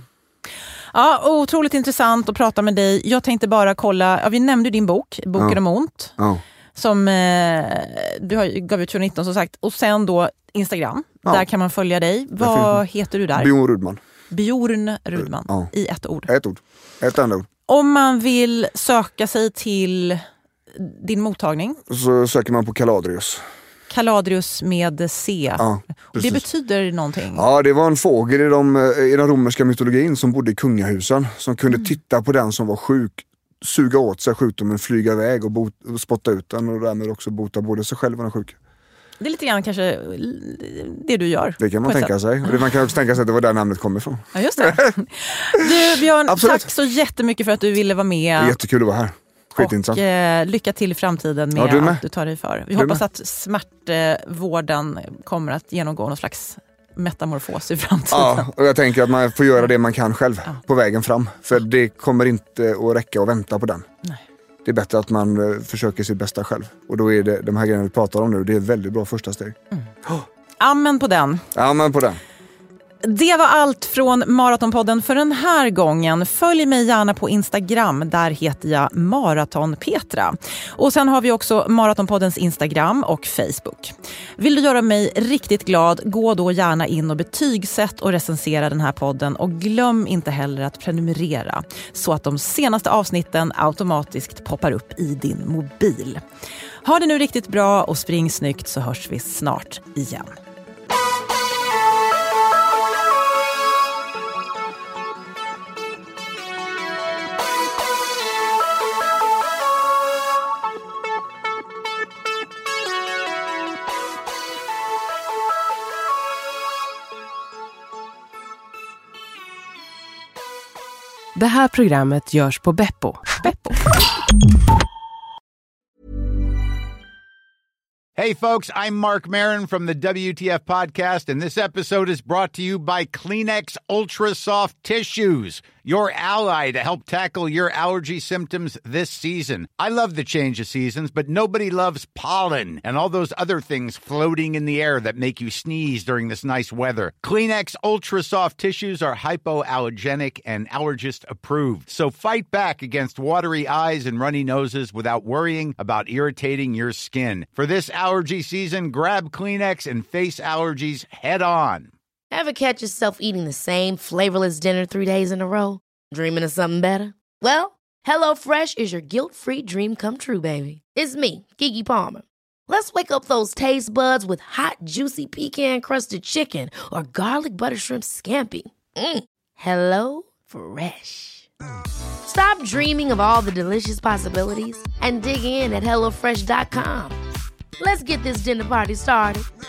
Ja, otroligt intressant att prata med dig. Jag tänkte bara kolla, ja, vi nämnde din bok, Boken ja. om ont. Ja. Som eh, du har, gav ut tjugonitton som sagt. Och sen då Instagram, ja. där kan man följa dig. Vad heter du där? Björn Rudman. Björn Rudman, ja. i ett ord. Ett ord, ett enda ord. Om man vill söka sig till din mottagning? Så söker man på Caladrius. Caladrius med C. Ja, det betyder någonting. Ja, det var en fågel i, de, i den romerska mytologin som bodde i kungahusen. Som kunde mm. titta på den som var sjuk, suga åt sig sjukdomen, flyga iväg och, bot, och spotta ut den. Och därmed också bota både sig själv och den sjuk. Det är lite grann kanske det du gör. Det kan man tänka sätt. sig. Och det man kan också tänka sig att det var där namnet kommer ifrån. Ja, just det. Du Björn, Absolut. tack så jättemycket för att du ville vara med. Det är jättekul att vara här. Och eh, lycka till i framtiden med, ja, med. att du tar dig för. Vi du hoppas med. att smärtvården kommer att genomgå någon slags metamorfos i framtiden. Ja, och jag tänker att man får göra det man kan själv ja. på vägen fram. För det kommer inte att räcka att vänta på den. Nej. Det är bättre att man försöker sitt bästa själv. Och då är det de här grejerna vi pratar om nu, det är ett väldigt bra första steg. Mm. Oh. Amen på den. Amen på den. Det var allt från Maratonpodden för den här gången. Följ mig gärna på Instagram, där heter jag Maratonpetra. Och sen har vi också Maratonpoddens Instagram och Facebook. Vill du göra mig riktigt glad, gå då gärna in och betygsätt och recensera den här podden. Och glöm inte heller att prenumerera så att de senaste avsnitten automatiskt poppar upp i din mobil. Ha det nu riktigt bra och spring snyggt, så hörs vi snart igen. Det här programmet görs på Beppo. Beppo. Hey folks, I'm Mark Maron from the W T F podcast, and this episode is brought to you by Kleenex Ultra Soft Tissues, your ally to help tackle your allergy symptoms this season. I love the change of seasons, but nobody loves pollen and all those other things floating in the air that make you sneeze during this nice weather. Kleenex Ultra Soft Tissues are hypoallergenic and allergist approved, so fight back against watery eyes and runny noses without worrying about irritating your skin. For this allergy season, grab Kleenex and face allergies head on. Ever catch yourself eating the same flavorless dinner three days in a row? Dreaming of something better? Well, HelloFresh is your guilt-free dream come true, baby. It's me, Keke Palmer. Let's wake up those taste buds with hot, juicy pecan-crusted chicken or garlic butter shrimp scampi. Mm. Hello Fresh. Stop dreaming of all the delicious possibilities and dig in at hello fresh dot com. Let's get this dinner party started.